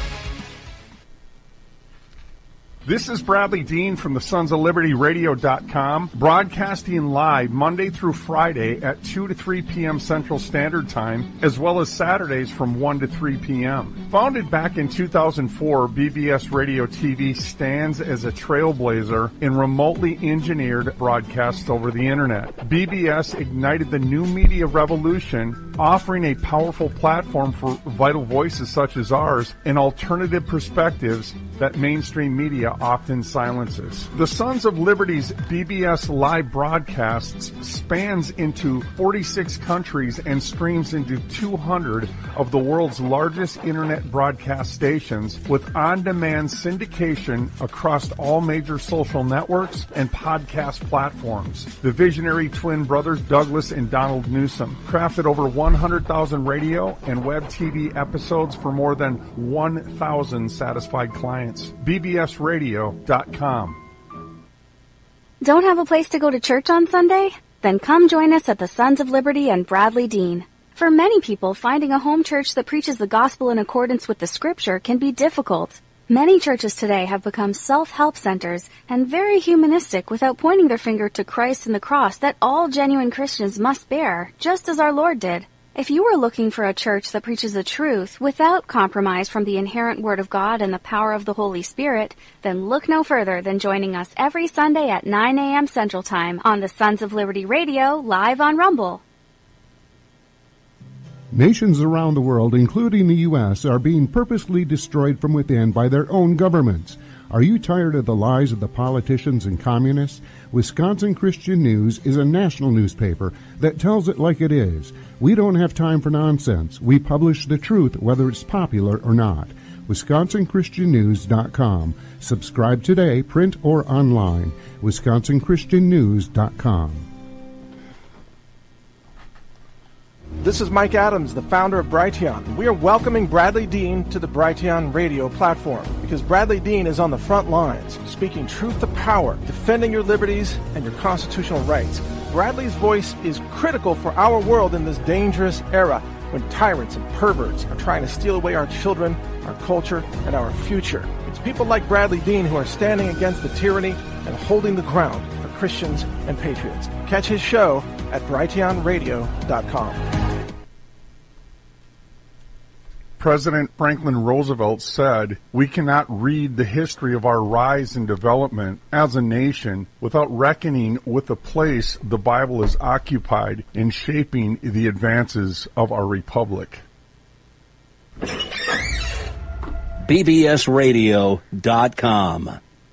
This is Bradley Dean from the Sons of Liberty Radio dot com, broadcasting live Monday through Friday at two to three p.m. Central Standard Time, as well as Saturdays from one to three p.m. Founded back in two thousand four, B B S Radio T V stands as a trailblazer in remotely engineered broadcasts over the Internet. B B S ignited the new media revolution, offering a powerful platform for vital voices such as ours and alternative perspectives that mainstream media often silences. The Sons of Liberty's B B S live broadcasts spans into forty-six countries and streams into two hundred of the world's largest internet broadcast stations, with on-demand syndication across all major social networks and podcast platforms. The visionary twin brothers Douglas and Donald Newsom crafted over one hundred thousand radio and web T V episodes for more than one thousand satisfied clients. B B S radio dot com. Don't have a place to go to church on Sunday? Then come join us at the Sons of Liberty and Bradley Dean. For many people, finding a home church that preaches the gospel in accordance with the scripture can be difficult. Many churches today have become self-help centers and very humanistic without pointing their finger to Christ and the cross that all genuine Christians must bear, just as our Lord did. If you are looking for a church that preaches the truth without compromise from the inherent Word of God and the power of the Holy Spirit, then look no further than joining us every Sunday at nine a.m. Central Time on the Sons of Liberty Radio, live on Rumble. Nations around the world, including the U S, are being purposely destroyed from within by their own governments. Are you tired of the lies of the politicians and communists? Wisconsin Christian News is a national newspaper that tells it like it is. We don't have time for nonsense. We publish the truth, whether it's popular or not. Wisconsin Christian News dot com. Subscribe today, print or online. Wisconsin Christian News dot com. This is Mike Adams, the founder of Brighteon. We are welcoming Bradley Dean to the Brighteon radio platform because Bradley Dean is on the front lines, speaking truth to power, defending your liberties and your constitutional rights. Bradley's voice is critical for our world in this dangerous era when tyrants and perverts are trying to steal away our children, our culture, and our future. It's people like Bradley Dean who are standing against the tyranny and holding the ground for Christians and patriots. Catch his show at Brighteon Radio dot com. President Franklin Roosevelt said, "We cannot read the history of our rise and development as a nation without reckoning with the place the Bible has occupied in shaping the advances of our republic." B B S radio dot com.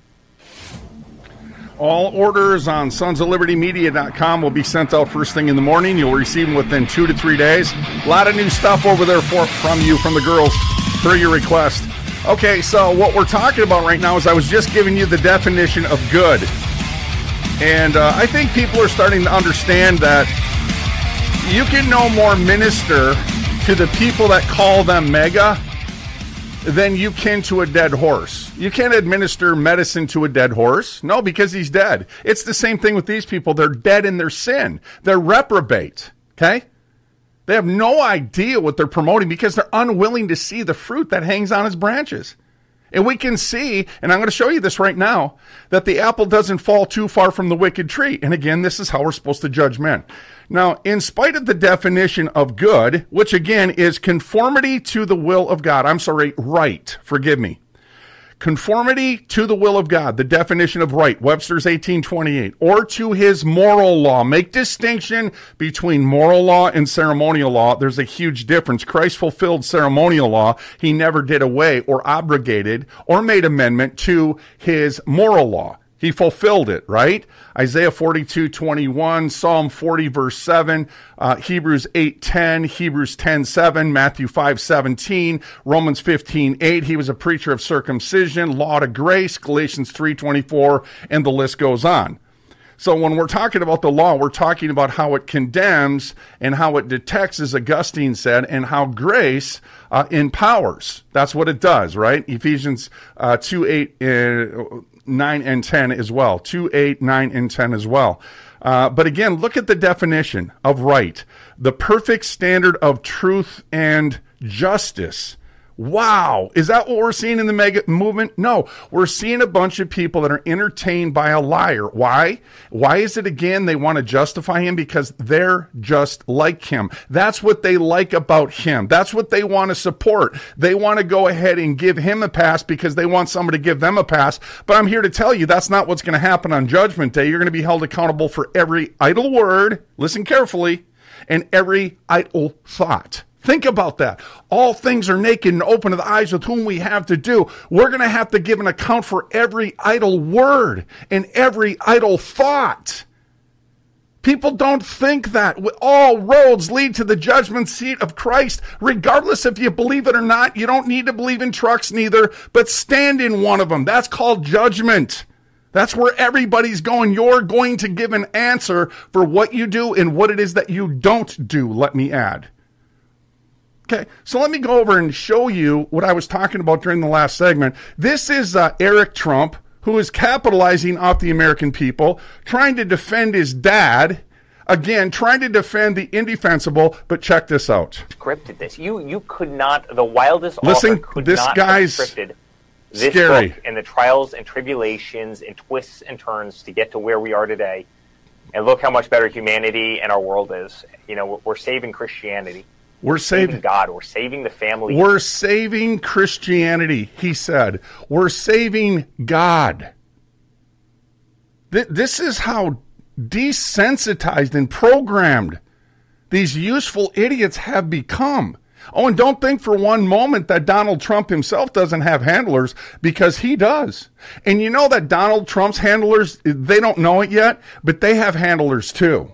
All orders on Sons of Liberty Media dot com will be sent out first thing in the morning. You'll receive them within two to three days. A lot of new stuff over there for, from you, from the girls, per your request. Okay, so what we're talking about right now is I was just giving you the definition of good. And uh, I think people are starting to understand that you can no more minister to the people that call them mega than you can to a dead horse. You can't administer medicine to a dead horse. No, because he's dead. It's the same thing with these people. They're dead in their sin. They're reprobate, okay? They have no idea what they're promoting because they're unwilling to see the fruit that hangs on its branches. And we can see, and I'm going to show you this right now, that the apple doesn't fall too far from the wicked tree. And again, this is how we're supposed to judge men. Now, in spite of the definition of good, which again is conformity to the will of God, I'm sorry, right, forgive me. Conformity to the will of God, the definition of right, Webster's eighteen twenty-eight, or to his moral law. Make distinction between moral law and ceremonial law. There's a huge difference. Christ fulfilled ceremonial law. He never did away or abrogated or made amendment to his moral law. He fulfilled it, right? Isaiah forty-two twenty-one, Psalm forty, verse seven, uh, Hebrews eight ten, Hebrews ten seven, Matthew five seventeen, Romans fifteen eight. He was a preacher of circumcision, law to grace, Galatians three twenty-four, and the list goes on. So when we're talking about the law, we're talking about how it condemns and how it detects, as Augustine said, and how grace uh, empowers. That's what it does, right? Ephesians uh, two eight, uh, nine and ten as well. two, eight, nine, and ten as well. Uh, but again, look at the definition of right. The perfect standard of truth and justice. Wow. Is that what we're seeing in the mega movement? No. We're seeing a bunch of people that are entertained by a liar. Why? Why is it, again, they want to justify him? Because they're just like him. That's what they like about him. That's what they want to support. They want to go ahead and give him a pass because they want somebody to give them a pass. But I'm here to tell you that's not what's going to happen on Judgment Day. You're going to be held accountable for every idle word, listen carefully, and every idle thought. Think about that. All things are naked and open to the eyes with whom we have to do. We're going to have to give an account for every idle word and every idle thought. People don't think that. All roads lead to the judgment seat of Christ. Regardless if you believe it or not, you don't need to believe in trucks neither, but stand in one of them. That's called judgment. That's where everybody's going. You're going to give an answer for what you do and what it is that you don't do, let me add. Okay, so let me go over and show you what I was talking about during the last segment. This is uh, Eric Trump, who is capitalizing off the American people, trying to defend his dad, again, trying to defend the indefensible, but check this out. Scripted this. You you could not, the wildest Listen, author could this not guy's have scripted this scary. book and the trials and tribulations and twists and turns to get to where we are today. And look how much better humanity and our world is. You know, we're, we're saving Christianity. We're saving, saving God. We're saving the family. We're saving Christianity, he said. We're saving God. Th- this is how desensitized and programmed these useful idiots have become. Oh, and don't think for one moment that Donald Trump himself doesn't have handlers, because he does. And you know that Donald Trump's handlers, they don't know it yet, but they have handlers too.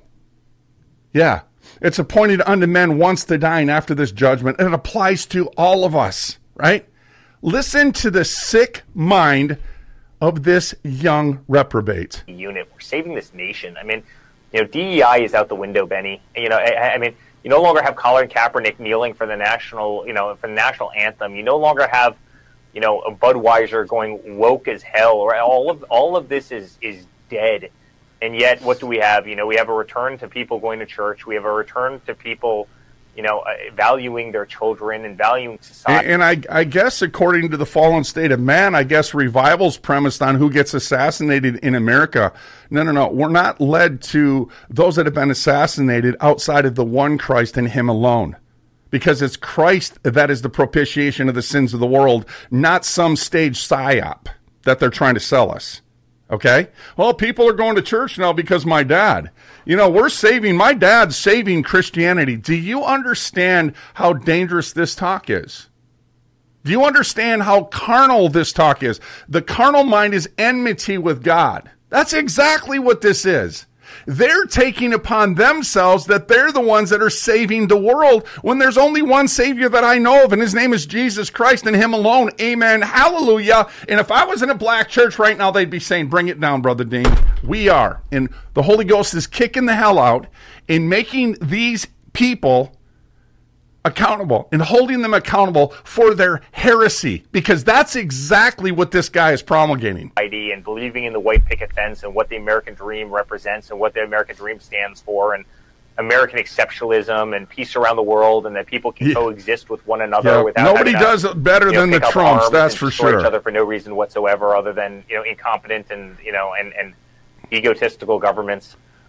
Yeah. It's appointed unto men once to die and after this judgment. And it applies to all of us, right? Listen to the sick mind of this young reprobate. Unit. We're saving this nation. I mean, you know, D E I is out the window, Benny. You know, I, I mean, you no longer have Colin Kaepernick kneeling for the national, you know, for the national anthem. You no longer have, you know, a Budweiser going woke as hell. Or all of all of this is is dead. And yet, what do we have? You know, we have a return to people going to church. We have a return to people, you know, uh, valuing their children and valuing society. And, and I, I guess, according to the fallen state of man, I guess revival's premised on who gets assassinated in America. No, no, no. We're not led to those that have been assassinated outside of the one Christ and him alone. Because it's Christ that is the propitiation of the sins of the world, not some stage psyop that they're trying to sell us. Okay? Well, people are going to church now because my dad. You know, we're saving, my dad's saving Christianity. Do you understand how dangerous this talk is? Do you understand how carnal this talk is? The carnal mind is enmity with God. That's exactly what this is. They're taking upon themselves that they're the ones that are saving the world when there's only one Savior that I know of, and his name is Jesus Christ and him alone. Amen. Hallelujah. And if I was in a black church right now, they'd be saying, bring it down, Brother Dean. We are. And the Holy Ghost is kicking the hell out in making these people accountable and holding them accountable for their heresy, because that's exactly what this guy is promulgating. And believing in the white picket fence and what the American dream represents and what the American dream stands for, and American exceptionalism and peace around the world, and that people can yeah. coexist with one another yeah. without nobody does to, it better you know, than the Trumps, that's for sure. Each other for no reason whatsoever, other than, you know, incompetent and, you know, and and egotistical governments.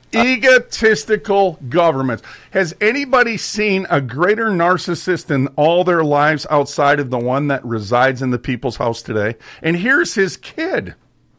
Egotistical governments. Has anybody seen a greater narcissist in all their lives outside of the one that resides in the people's house today? And here's his kid.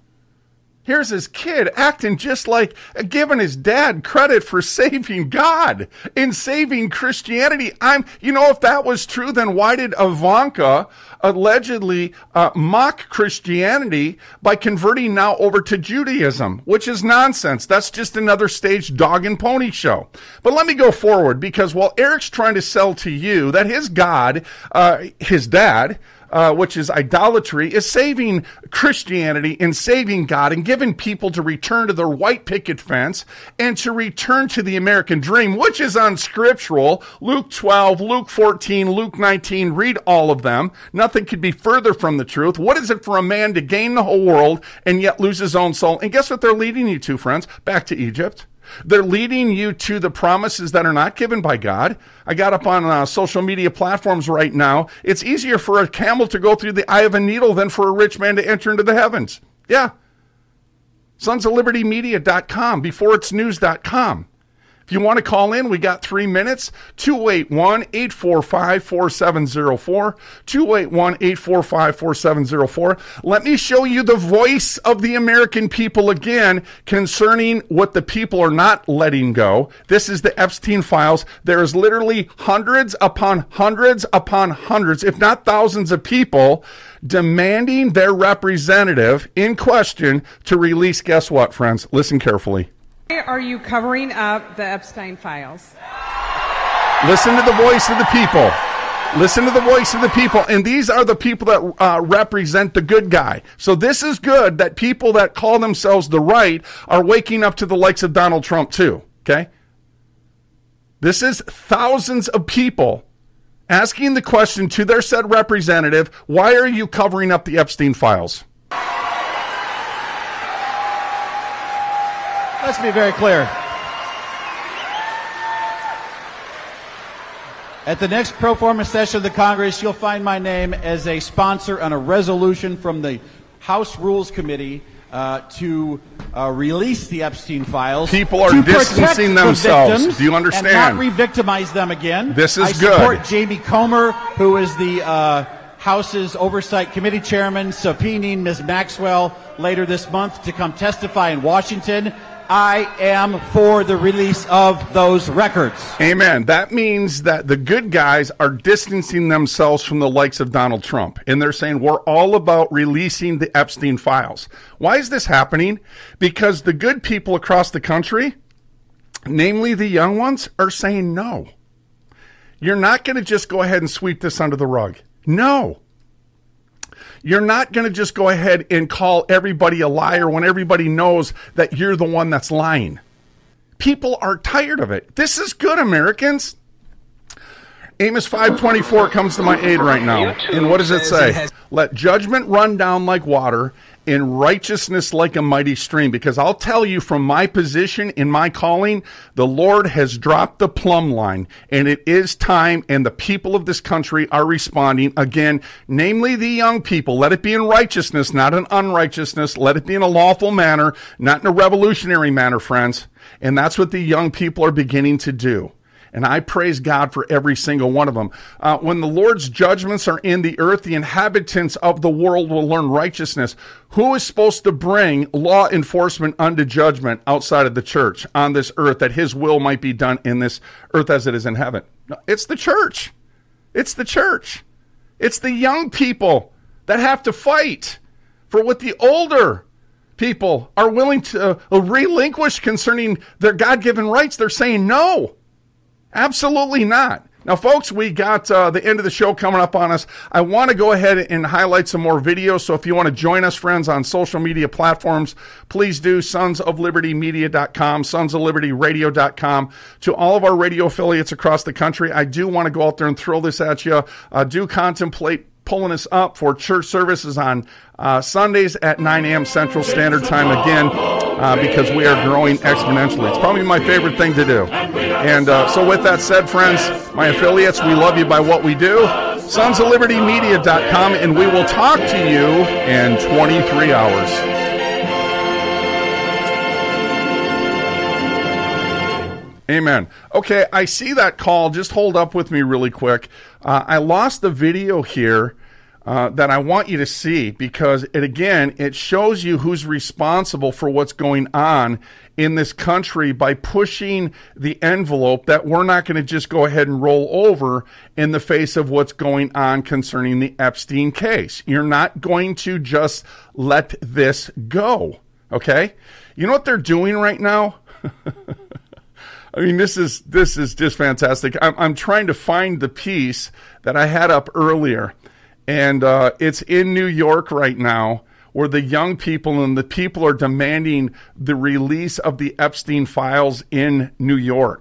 Here's his kid acting just like, giving his dad credit for saving God and saving Christianity. I'm, you know, if that was true, then why did Ivanka allegedly uh, mock Christianity by converting now over to Judaism, which is nonsense. That's just another staged dog and pony show. But let me go forward, because while Eric's trying to sell to you that his God, uh, his dad, Uh, which is idolatry, is saving Christianity and saving God and giving people to return to their white picket fence and to return to the American dream, which is unscriptural. Luke twelve, Luke fourteen, Luke nineteen, read all of them. Nothing could be further from the truth. What is it for a man to gain the whole world and yet lose his own soul? And guess what they're leading you to, friends? Back to Egypt. They're leading you to the promises that are not given by God. I got up on uh, social media platforms right now. It's easier for a camel to go through the eye of a needle than for a rich man to enter into the heavens. Yeah. sons of liberty media dot com, before it's news dot com. If you want to call in, we got three minutes. two eight one, eight four five, four seven zero four. two eight one, eight four five, four seven zero four. Let me show you the voice of the American people again concerning what the people are not letting go. This is the Epstein files. There is literally hundreds upon hundreds upon hundreds, if not thousands of people demanding their representative in question to release, guess what, friends? Listen carefully. Why are you covering up the Epstein files? Listen to the voice of the people. Listen to the voice of the people. And these are the people that uh, represent the good guy. So this is good that people that call themselves the right are waking up to the likes of Donald Trump too. Okay? This is thousands of people asking the question to their said representative, why are you covering up the Epstein files? Let's be very clear. At the next pro forma session of the Congress, you'll find my name as a sponsor on a resolution from the House Rules Committee uh, to uh, release the Epstein files. People are distancing themselves. The Do you understand? And not re-victimize them again. This is I good. I support Jamie Comer, who is the uh, House's Oversight Committee chairman, subpoenaing Miz Maxwell later this month to come testify in Washington. I am for the release of those records. Amen. That means that the good guys are distancing themselves from the likes of Donald Trump. And they're saying we're all about releasing the Epstein files. Why is this happening? Because the good people across the country, namely the young ones, are saying no. You're not going to just go ahead and sweep this under the rug. No. You're not going to just go ahead and call everybody a liar when everybody knows that you're the one that's lying. People are tired of it. This is good, Americans. Amos five twenty-four comes to my aid right now. And what does it say? Let judgment run down like water and righteousness like a mighty stream. Because I'll tell you, from my position in my calling, the Lord has dropped the plumb line, and it is time, and the people of this country are responding again, namely the young people. Let it be in righteousness, not in unrighteousness. Let it be in a lawful manner, not in a revolutionary manner, friends. And that's what the young people are beginning to do. And I praise God for every single one of them. Uh, when the Lord's judgments are in the earth, the inhabitants of the world will learn righteousness. Who is supposed to bring law enforcement unto judgment outside of the church on this earth, that his will might be done in this earth as it is in heaven? No, it's the church. It's the church. It's the young people that have to fight for what the older people are willing to uh, relinquish concerning their God-given rights. They're saying no. Absolutely not. Now, folks, we got uh, the end of the show coming up on us. I want to go ahead and highlight some more videos. So if you want to join us, friends, on social media platforms, please do. sons of liberty media dot com, sons of liberty radio dot com. To all of our radio affiliates across the country, I do want to go out there and throw this at you. Uh, do contemplate pulling us up for church services on uh, Sundays at nine a.m. Central Standard Time again, uh, because we are growing exponentially. It's probably my favorite thing to do. And uh, so with that said, friends, my affiliates, we love you by what we do. sons of liberty media dot com, and we will talk to you in twenty-three hours. Amen. Okay, I see that call. Just hold up with me really quick. Uh, I lost the video here uh, that I want you to see because, it again, it shows you who's responsible for what's going on in this country by pushing the envelope that we're not going to just go ahead and roll over in the face of what's going on concerning the Epstein case. You're not going to just let this go, okay? You know what they're doing right now? I mean, this is this is just fantastic. I'm, I'm trying to find the piece that I had up earlier, and uh, it's in New York right now, where the young people and the people are demanding the release of the Epstein files in New York.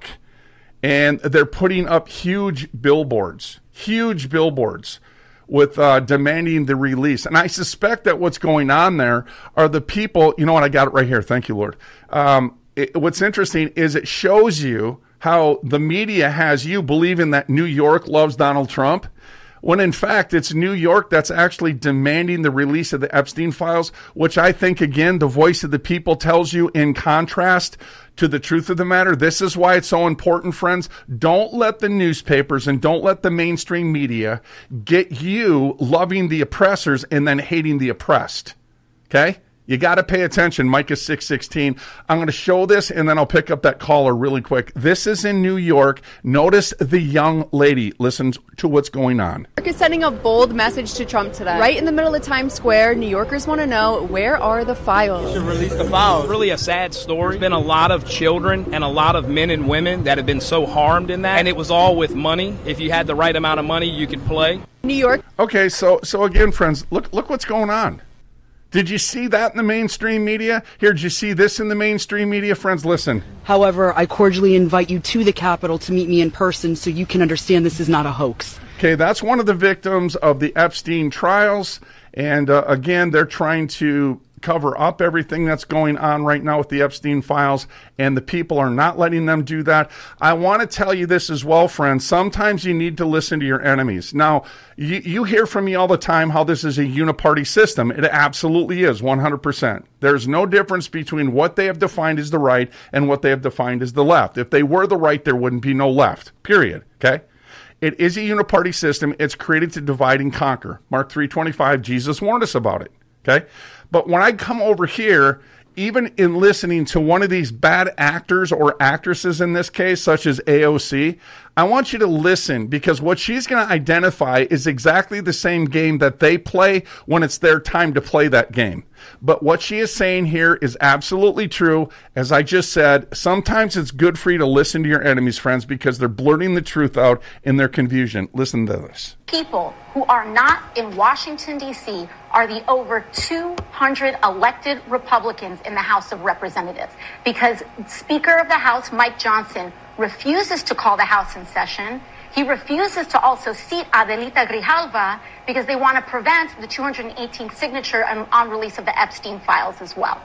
And they're putting up huge billboards, huge billboards with uh, demanding the release. And I suspect that what's going on there are the people, you know what, I got it right here. Thank you, Lord. Um, it, what's interesting is it shows you how the media has you believing that New York loves Donald Trump, when in fact it's New York that's actually demanding the release of the Epstein files, which I think, again, the voice of the people tells you in contrast to the truth of the matter. This is why it's so important, friends. Don't let the newspapers and don't let the mainstream media get you loving the oppressors and then hating the oppressed. Okay? You got to pay attention. Micah six sixteen. I'm going to show this, and then I'll pick up that caller really quick. This is in New York. Notice the young lady. Listen to what's going on. New York is sending a bold message to Trump today. Right in the middle of Times Square, New Yorkers want to know, where are the files? You should release the files. Really a sad story. There's been a lot of children and a lot of men and women that have been so harmed in that, and it was all with money. If you had the right amount of money, you could play. New York. Okay, so so again, friends, look look what's going on. Did you see that in the mainstream media? Here, did you see this in the mainstream media? Friends, listen. However, I cordially invite you to the Capitol to meet me in person so you can understand this is not a hoax. Okay, that's one of the victims of the Epstein trials. And uh, again, they're trying to cover up everything that's going on right now with the Epstein files, and the people are not letting them do that. I want to tell you this as well, friends. Sometimes you need to listen to your enemies. Now, you, you hear from me all the time how this is a uniparty system. It absolutely is, one hundred percent. There's no difference between what they have defined as the right and what they have defined as the left. If they were the right, there wouldn't be no left, period, okay? It is a uniparty system. It's created to divide and conquer. Mark three twenty-five, Jesus warned us about it, okay? But when I come over here, even in listening to one of these bad actors or actresses in this case, such as A O C, I want you to listen, because what she's going to identify is exactly the same game that they play when it's their time to play that game. But what she is saying here is absolutely true. As I just said, sometimes it's good for you to listen to your enemies, friends, because they're blurting the truth out in their confusion. Listen to this. People who are not in Washington, D C are the over two hundred elected Republicans in the House of Representatives, because Speaker of the House, Mike Johnson, refuses to call the House in session. He refuses to also seat Adelita Grijalva because they want to prevent the two hundred eighteenth signature on, on release of the Epstein files as well.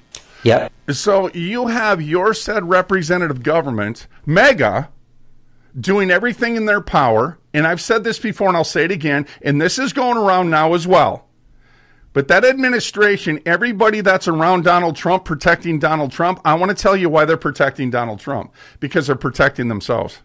Yep. So you have your said representative government, MEGA, doing everything in their power, and I've said this before and I'll say it again, and this is going around now as well. But that administration, everybody that's around Donald Trump, protecting Donald Trump, I want to tell you why they're protecting Donald Trump. Because they're protecting themselves.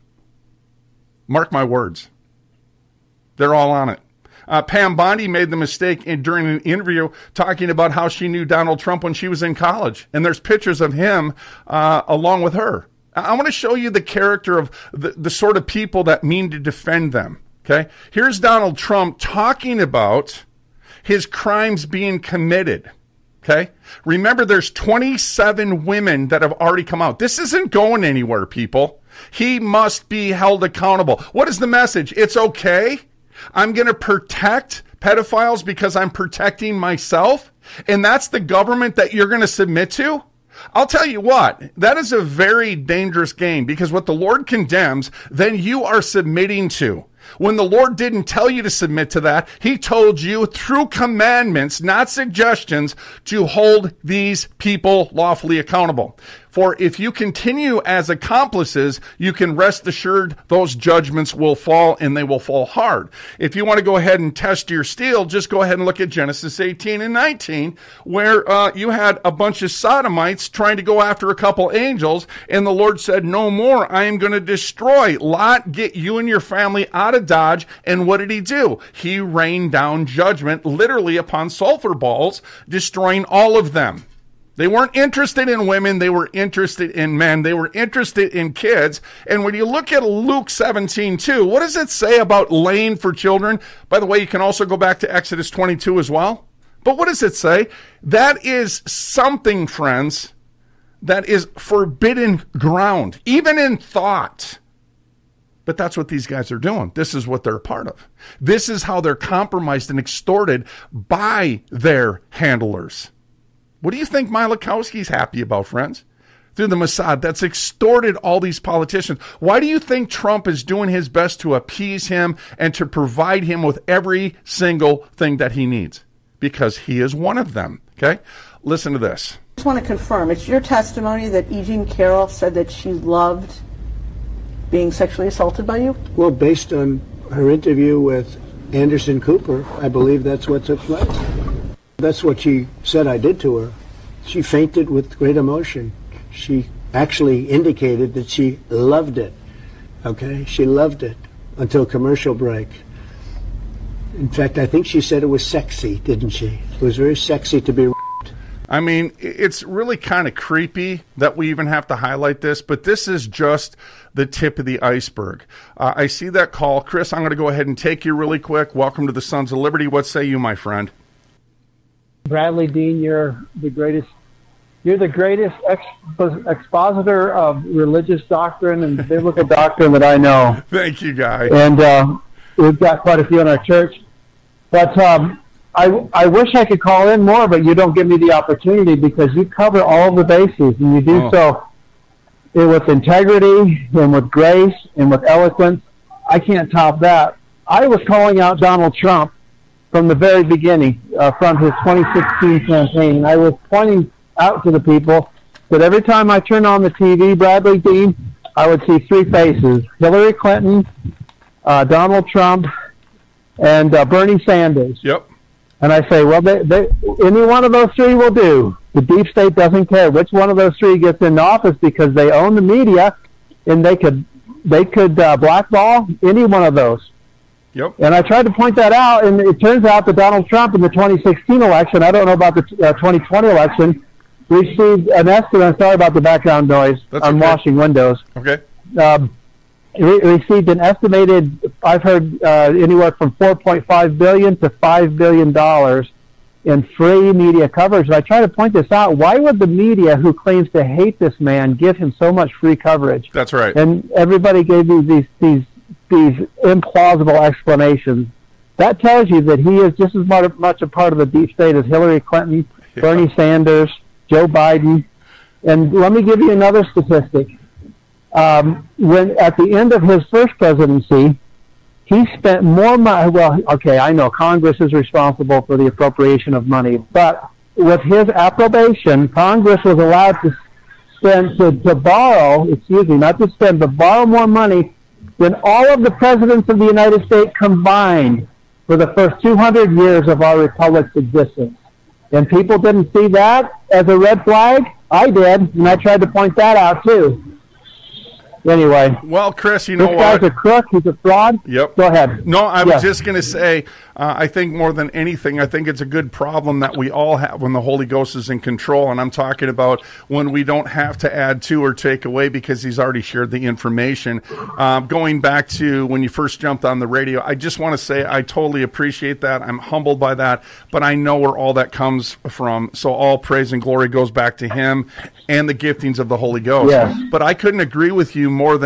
Mark my words. They're all on it. Uh, Pam Bondi made the mistake in, during an interview talking about how she knew Donald Trump when she was in college. And there's pictures of him uh, along with her. I want to show you the character of the, the sort of people that mean to defend them. Okay? Here's Donald Trump talking about his crimes being committed. Okay? Remember, there's twenty-seven women that have already come out. This isn't going anywhere, people. He must be held accountable. What is the message? It's okay. I'm going to protect pedophiles because I'm protecting myself. And that's the government that you're going to submit to? I'll tell you what, that is a very dangerous game, because what the Lord condemns, then you are submitting to. When the Lord didn't tell you to submit to that, he told you through commandments, not suggestions, to hold these people lawfully accountable. For if you continue as accomplices, you can rest assured those judgments will fall, and they will fall hard. If you want to go ahead and test your steel, just go ahead and look at Genesis eighteen and nineteen, where uh, you had a bunch of sodomites trying to go after a couple angels, and the Lord said, no more, I am going to destroy. Lot, get you and your family out of Dodge. And what did he do? He rained down judgment literally upon sulfur balls, destroying all of them. They weren't interested in women. They were interested in men. They were interested in kids. And when you look at Luke seventeen two, what does it say about laying for children? By the way, you can also go back to Exodus twenty-two as well. But what does it say? That is something, friends, that is forbidden ground, even in thought. But that's what these guys are doing. This is what they're a part of. This is how they're compromised and extorted by their handlers. What do you think Milakowski's happy about, friends? Through the Mossad that's extorted all these politicians. Why do you think Trump is doing his best to appease him and to provide him with every single thing that he needs? Because he is one of them, okay? Listen to this. I just want to confirm, it's your testimony that E. Jean Carroll said that she loved being sexually assaulted by you? Well, based on her interview with Anderson Cooper, I believe that's what took place. That's what she said I did to her. She fainted with great emotion. She actually indicated that she loved it. Okay? She loved it until commercial break. In fact, I think she said it was sexy, didn't she? It was very sexy to be raped. I mean, it's really kind of creepy that we even have to highlight this, but this is just the tip of the iceberg. Uh, I see that call. Chris, I'm going to go ahead and take you really quick. Welcome to the Sons of Liberty. What say you, my friend? Bradley Dean, you're the greatest. You're the greatest expo- expositor of religious doctrine and biblical doctrine that I know. Thank you, guy. And uh, we've got quite a few in our church. But um, I, I wish I could call in more, but you don't give me the opportunity because you cover all the bases, and you do oh. so with integrity and with grace and with eloquence. I can't top that. I was calling out Donald Trump from the very beginning, uh, from his twenty sixteen campaign. I was pointing out to the people that every time I turned on the T V, Bradley Dean, I would see three faces: Hillary Clinton, uh, Donald Trump, and uh, Bernie Sanders. Yep. And I say, well, they, they, any one of those three will do. The deep state doesn't care which one of those three gets into office because they own the media, and they could they could uh, blackball any one of those. Yep. And I tried to point that out, and it turns out that Donald Trump in the twenty sixteen election, I don't know about the uh, twenty twenty election, received an estimate, I'm sorry about the background noise, That's I'm okay. washing windows. Okay. Um, re- received an estimated, I've heard uh, anywhere from four point five billion dollars to five billion dollars in free media coverage. And I try to point this out. Why would the media, who claims to hate this man, give him so much free coverage? That's right. And everybody gave these these, these these implausible explanations. That tells you that he is just as much a part of the deep state as Hillary Clinton, yeah. Bernie Sanders, Joe Biden. And let me give you another statistic. Um, when at the end of his first presidency, he spent more money. Well, okay, I know Congress is responsible for the appropriation of money, but with his approbation, Congress was allowed to spend, to, to borrow, excuse me, not to spend, but borrow more money than all of the presidents of the United States combined for the first two hundred years of our republic's existence. And people didn't see that as a red flag. I did, and I tried to point that out too. Anyway. Well, Chris, you know this what? This guy's a crook. He's a fraud. Yep. Go ahead. No, I was yes. just going to say, uh, I think more than anything, I think it's a good problem that we all have when the Holy Ghost is in control. And I'm talking about when we don't have to add to or take away because he's already shared the information. Um, going back to when you first jumped on the radio, I just want to say I totally appreciate that. I'm humbled by that, but I know where all that comes from. So all praise and glory goes back to him and the giftings of the Holy Ghost. Yes. But I couldn't agree with you more than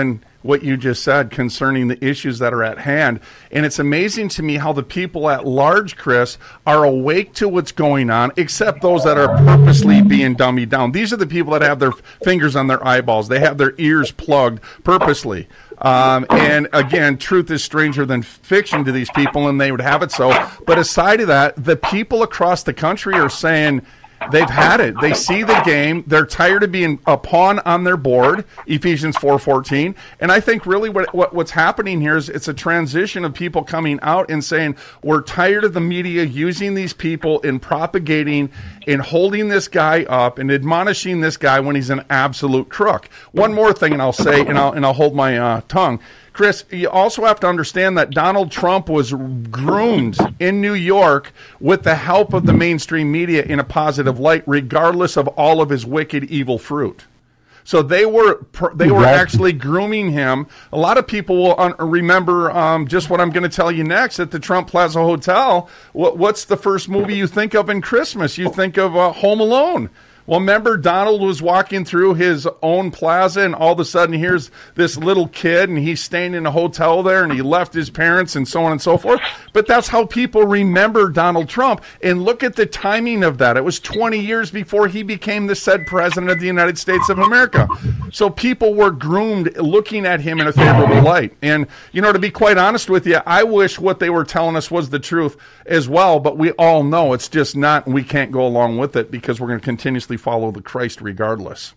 what you just said concerning the issues that are at hand. And it's amazing to me how the people at large, Chris, are awake to what's going on, except those that are purposely being dummied down. These are the people that have their fingers on their eyeballs. They have their ears plugged purposely. Um, and again, truth is stranger than fiction to these people, and they would have it so. But aside of that, the people across the country are saying they've had it. They see the game. They're tired of being a pawn on their board, Ephesians four fourteen. And I think really what, what what's happening here is it's a transition of people coming out and saying, we're tired of the media using these people and propagating and holding this guy up and admonishing this guy when he's an absolute crook. One more thing, and I'll say, and I'll, and I'll hold my uh, tongue. Chris, you also have to understand that Donald Trump was groomed in New York with the help of the mainstream media in a positive light, regardless of all of his wicked, evil fruit. So they were they were actually grooming him. A lot of people will un- remember um, just what I'm going to tell you next at the Trump Plaza Hotel. What, what's the first movie you think of in Christmas? You think of uh, Home Alone. Well, remember, Donald was walking through his own plaza, and all of a sudden here's this little kid, and he's staying in a hotel there, and he left his parents, and so on and so forth. But that's how people remember Donald Trump. And look at the timing of that. It was twenty years before he became the said president of the United States of America. So people were groomed looking at him in a favorable light. And, you know, to be quite honest with you, I wish what they were telling us was the truth as well, but we all know it's just not, and we can't go along with it because we're going to continuously follow the Christ regardless.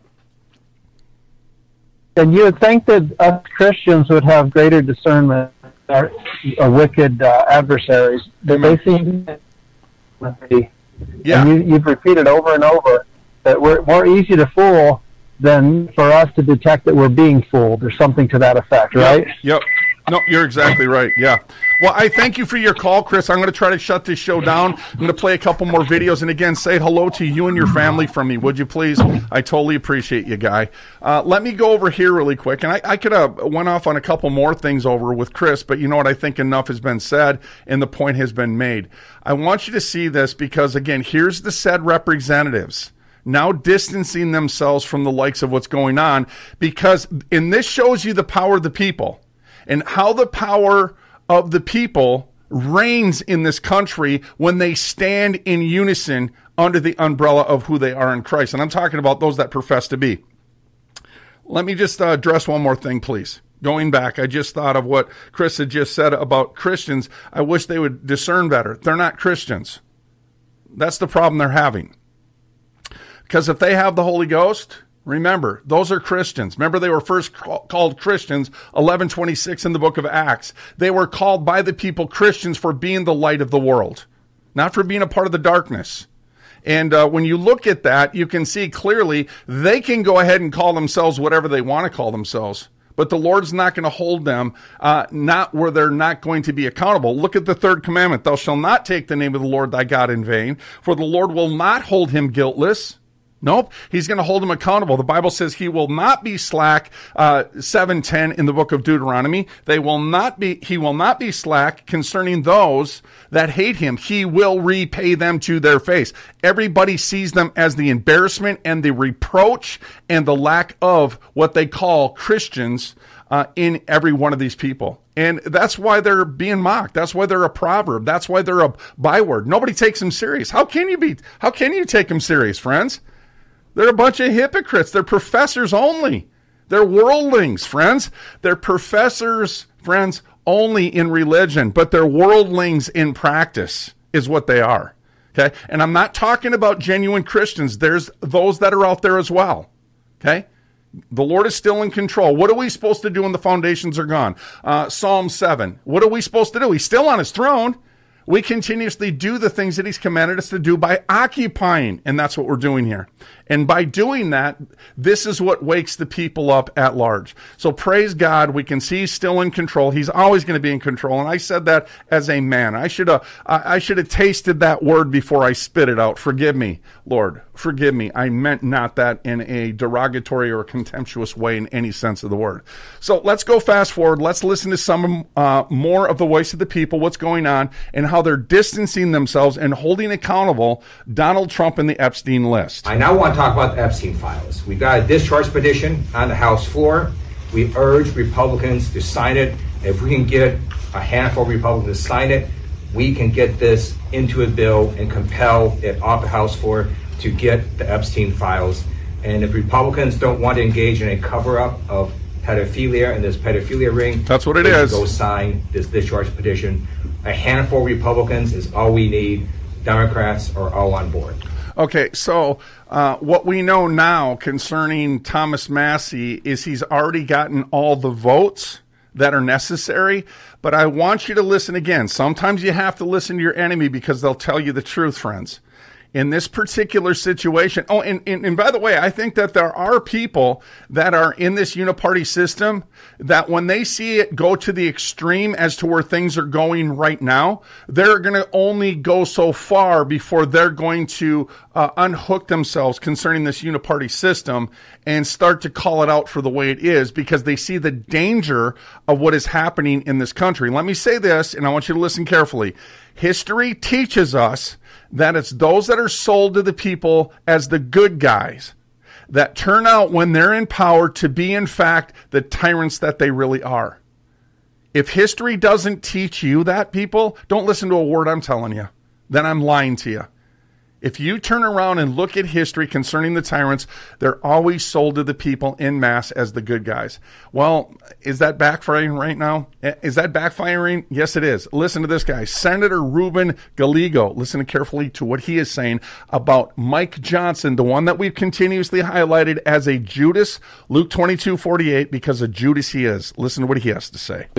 And you would think that us Christians would have greater discernment of our wicked uh, adversaries, but they seem to. Yeah. And you, you've repeated over and over that we're more easy to fool than for us to detect that we're being fooled, or something to that effect, right? Yep. yep. No, you're exactly right. Yeah. Well, I thank you for your call, Chris. I'm going to try to shut this show down. I'm going to play a couple more videos. And again, say hello to you and your family from me, would you please? I totally appreciate you, Guy. Uh, let me go over here really quick. And I, I could have went off on a couple more things over with Chris, but you know what? I think enough has been said and the point has been made. I want you to see this because, again, here's the said representatives now distancing themselves from the likes of what's going on, because, and this shows you the power of the people and how the power of the people reigns in this country when they stand in unison under the umbrella of who they are in Christ. And I'm talking about those that profess to be. Let me just uh, address one more thing, please. Going back, I just thought of what Chris had just said about Christians. I wish they would discern better. They're not Christians. That's the problem they're having. Because if they have the Holy Ghost, remember, those are Christians. Remember, they were first called Christians, eleven twenty-six in the book of Acts. They were called by the people Christians for being the light of the world, not for being a part of the darkness. And uh, when you look at that, you can see clearly they can go ahead and call themselves whatever they want to call themselves. But the Lord's not going to hold them, uh, not where they're not going to be accountable. Look at the third commandment. Thou shalt not take the name of the Lord thy God in vain, for the Lord will not hold him guiltless. Nope, he's going to hold him accountable. The Bible says he will not be slack, uh, seven ten in the book of Deuteronomy. They will not be, he will not be slack concerning those that hate him. He will repay them to their face. Everybody sees them as the embarrassment and the reproach and the lack of what they call Christians uh, in every one of these people. And that's why they're being mocked. That's why they're a proverb. That's why they're a byword. Nobody takes them serious. How can you be, how can you take them serious, friends? They're a bunch of hypocrites. They're professors only. They're worldlings, friends. They're professors, friends, only in religion, but they're worldlings in practice is what they are. Okay? And I'm not talking about genuine Christians. There's those that are out there as well. Okay? The Lord is still in control. What are we supposed to do when the foundations are gone? Uh, Psalm seven. What are we supposed to do? He's still on his throne. We continuously do the things that he's commanded us to do by occupying, and that's what we're doing here. And by doing that, this is what wakes the people up at large. So praise God, we can see he's still in control. He's always going to be in control. And I said that as a man. I should have I should have tasted that word before I spit it out. Forgive me, Lord. Forgive me. I meant not that in a derogatory or contemptuous way in any sense of the word. So let's go fast forward. Let's listen to some uh, more of the voice of the people, what's going on, and how they're distancing themselves and holding accountable Donald Trump and the Epstein list. I now want to talk about the Epstein files. We've got a discharge petition on the House floor. We urge Republicans to sign it. If we can get a handful of Republicans to sign it, we can get this into a bill and compel it off the House floor to get the Epstein files. And if Republicans don't want to engage in a cover-up of pedophilia and this pedophilia ring, that's what it they is. Go sign this discharge petition. A handful of Republicans is all we need. Democrats are all on board. Okay, so uh, what we know now concerning Thomas Massie is he's already gotten all the votes that are necessary, but I want you to listen again. Sometimes you have to listen to your enemy because they'll tell you the truth, friends. In this particular situation, oh, and, and, and by the way, I think that there are people that are in this uniparty system that when they see it go to the extreme as to where things are going right now, they're going to only go so far before they're going to uh, unhook themselves concerning this uniparty system and start to call it out for the way it is because they see the danger of what is happening in this country. Let me say this, and I want you to listen carefully. History teaches us that it's those that are sold to the people as the good guys that turn out when they're in power to be, in fact, the tyrants that they really are. If history doesn't teach you that, people, don't listen to a word I'm telling you. Then I'm lying to you. If you turn around and look at history concerning the tyrants, they're always sold to the people en masse as the good guys. Well, is that backfiring right now? Is that backfiring? Yes, it is. Listen to this guy, Senator Ruben Gallego. Listen carefully to what he is saying about Mike Johnson, the one that we've continuously highlighted as a Judas, Luke twenty-two forty-eight, because of Judas he is. Listen to what he has to say.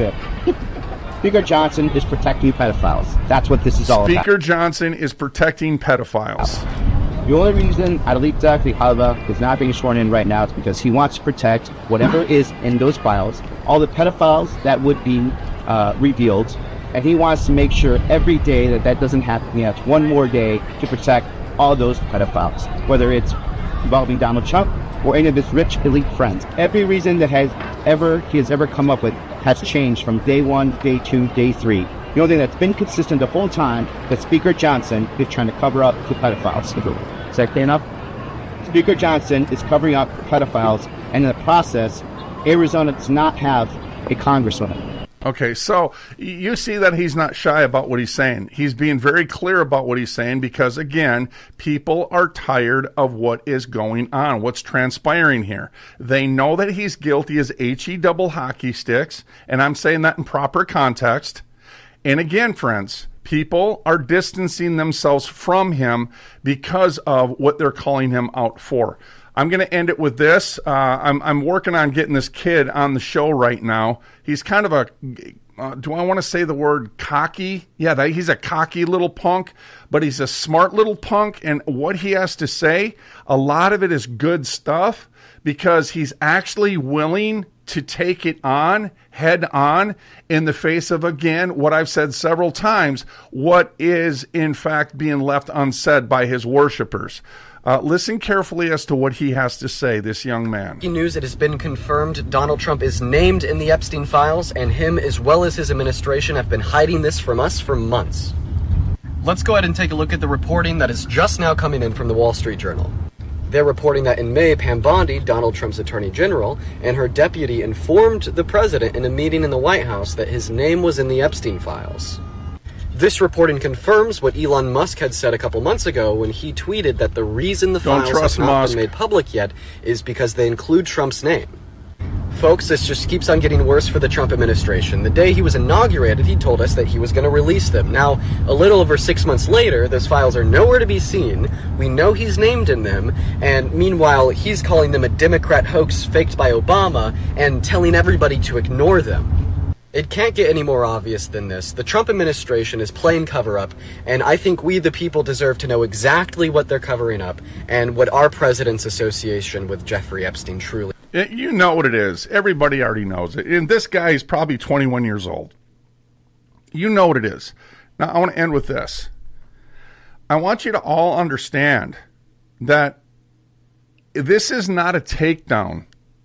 Speaker Johnson is protecting pedophiles. That's what this is all Speaker about. Speaker Johnson is protecting pedophiles. The only reason Adelita Grijalva is not being sworn in right now is because he wants to protect whatever is in those files, all the pedophiles that would be uh, revealed, and he wants to make sure every day that that doesn't happen. He has one more day to protect all those pedophiles, whether it's involving Donald Trump or any of his rich elite friends. Every reason that has ever he has ever come up with has changed from day one, day two, day three. The only thing that's been consistent the whole time that Speaker Johnson is trying to cover up the pedophiles. Is that clear enough? Speaker Johnson is covering up pedophiles, and in the process, Arizona does not have a congresswoman. Okay, so you see that he's not shy about what he's saying. He's being very clear about what he's saying because, again, people are tired of what is going on, what's transpiring here. They know that he's guilty as H E double hockey sticks, and I'm saying that in proper context. And again, friends, people are distancing themselves from him because of what they're calling him out for. I'm going to end it with this. Uh, I'm, I'm working on getting this kid on the show right now. He's kind of a, uh, do I want to say the word cocky? Yeah, that, he's a cocky little punk, but he's a smart little punk. And what he has to say, a lot of it is good stuff because he's actually willing to take it on, head on, in the face of, again, what I've said several times, what is in fact being left unsaid by his worshipers. Uh, listen carefully as to what he has to say, this young man. Breaking news, it has been confirmed Donald Trump is named in the Epstein files, and him as well as his administration have been hiding this from us for months. Let's go ahead and take a look at the reporting that is just now coming in from the Wall Street Journal. They're reporting that in May, Pam Bondi, Donald Trump's attorney general, and her deputy informed the president in a meeting in the White House that his name was in the Epstein files. This reporting confirms what Elon Musk had said a couple months ago when he tweeted that the reason the Don't files have not Musk. been made public yet is because they include Trump's name. Folks, this just keeps on getting worse for the Trump administration. The day he was inaugurated, he told us that he was going to release them. Now, a little over six months later, those files are nowhere to be seen. We know he's named in them, and meanwhile, he's calling them a Democrat hoax faked by Obama and telling everybody to ignore them. It can't get any more obvious than this. The Trump administration is playing cover-up, and I think we, the people, deserve to know exactly what they're covering up and what our president's association with Jeffrey Epstein truly... You know what it is. Everybody already knows it. And this guy is probably twenty-one years old. You know what it is. Now, I want to end with this. I want you to all understand that this is not a takedown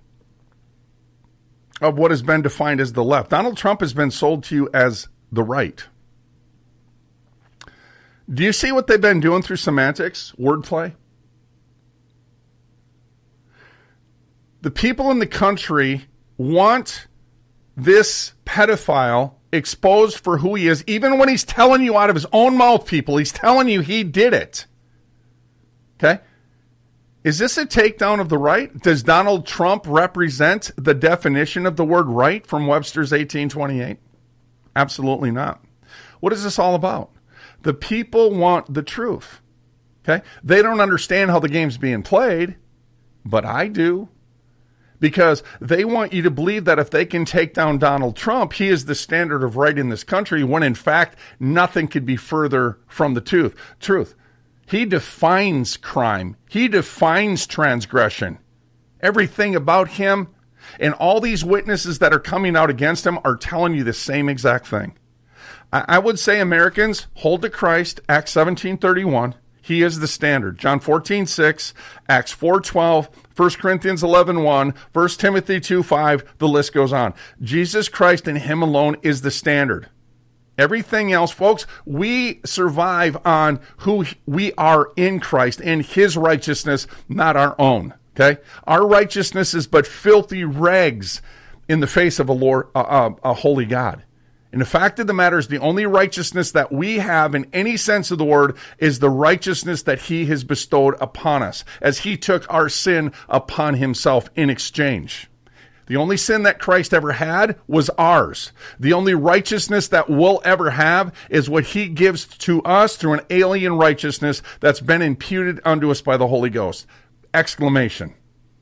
of what has been defined as the left. Donald Trump has been sold to you as the right. Do you see what they've been doing through semantics, wordplay? The people in the country want this pedophile exposed for who he is, even when he's telling you out of his own mouth, people, he's telling you he did it. Okay? Is this a takedown of the right? Does Donald Trump represent the definition of the word right from Webster's eighteen twenty-eight? Absolutely not. What is this all about? The people want the truth. Okay? They don't understand how the game's being played, but I do. Because they want you to believe that if they can take down Donald Trump, he is the standard of right in this country, when in fact, nothing could be further from the truth. Truth. He defines crime. He defines transgression. Everything about him and all these witnesses that are coming out against him are telling you the same exact thing. I, I would say, Americans, hold to Christ, Acts seventeen thirty-one. He is the standard. John fourteen six, Acts four twelve, First Corinthians eleven one, First Timothy two five, the list goes on. Jesus Christ and him alone is the standard. Everything else, folks, we survive on who we are in Christ and his righteousness, not our own. Okay? Our righteousness is but filthy rags in the face of a Lord, uh, uh, a holy God. And the fact of the matter is, the only righteousness that we have in any sense of the word is the righteousness that he has bestowed upon us, as he took our sin upon himself in exchange. The only sin that Christ ever had was ours. The only righteousness that we'll ever have is what he gives to us through an alien righteousness that's been imputed unto us by the Holy Ghost. Exclamation.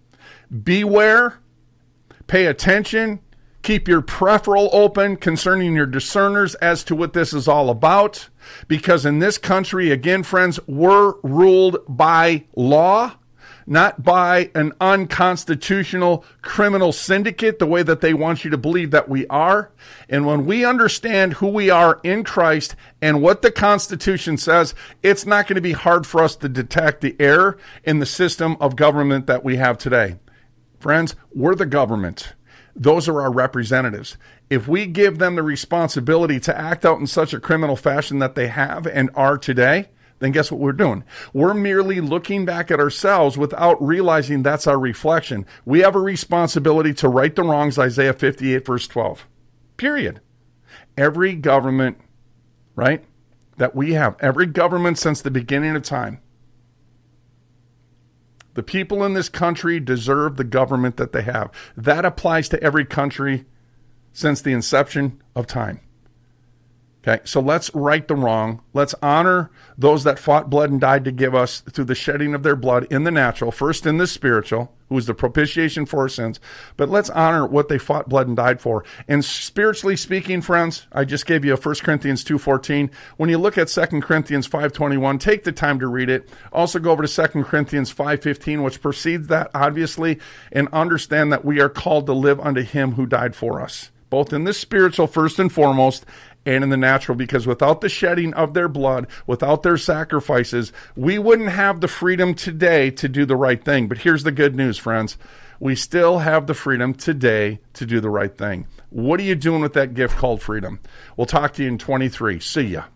Beware, pay attention, keep your peripheral open concerning your discerners as to what this is all about. Because in this country, again, friends, we're ruled by law, not by an unconstitutional criminal syndicate, the way that they want you to believe that we are. And when we understand who we are in Christ and what the Constitution says, it's not going to be hard for us to detect the error in the system of government that we have today. Friends, we're the government. Those are our representatives. If we give them the responsibility to act out in such a criminal fashion that they have and are today, then guess what we're doing? We're merely looking back at ourselves without realizing that's our reflection. We have a responsibility to right the wrongs, Isaiah fifty-eight, verse twelve. Period. Every government, right, that we have, every government since the beginning of time, the people in this country deserve the government that they have. That applies to every country since the inception of time. Okay, so let's right the wrong. Let's honor those that fought, bled, and died to give us through the shedding of their blood in the natural, first in the spiritual, who is the propitiation for our sins. But let's honor what they fought, bled, and died for. And spiritually speaking, friends, I just gave you a First Corinthians two fourteen. When you look at Second Corinthians five twenty-one, take the time to read it. Also go over to Second Corinthians five fifteen, which precedes that, obviously, and understand that we are called to live unto him who died for us, both in the spiritual, first and foremost, and in the natural, because without the shedding of their blood, without their sacrifices, we wouldn't have the freedom today to do the right thing. But here's the good news, friends. We still have the freedom today to do the right thing. What are you doing with that gift called freedom? We'll talk to you in twenty-three. See ya.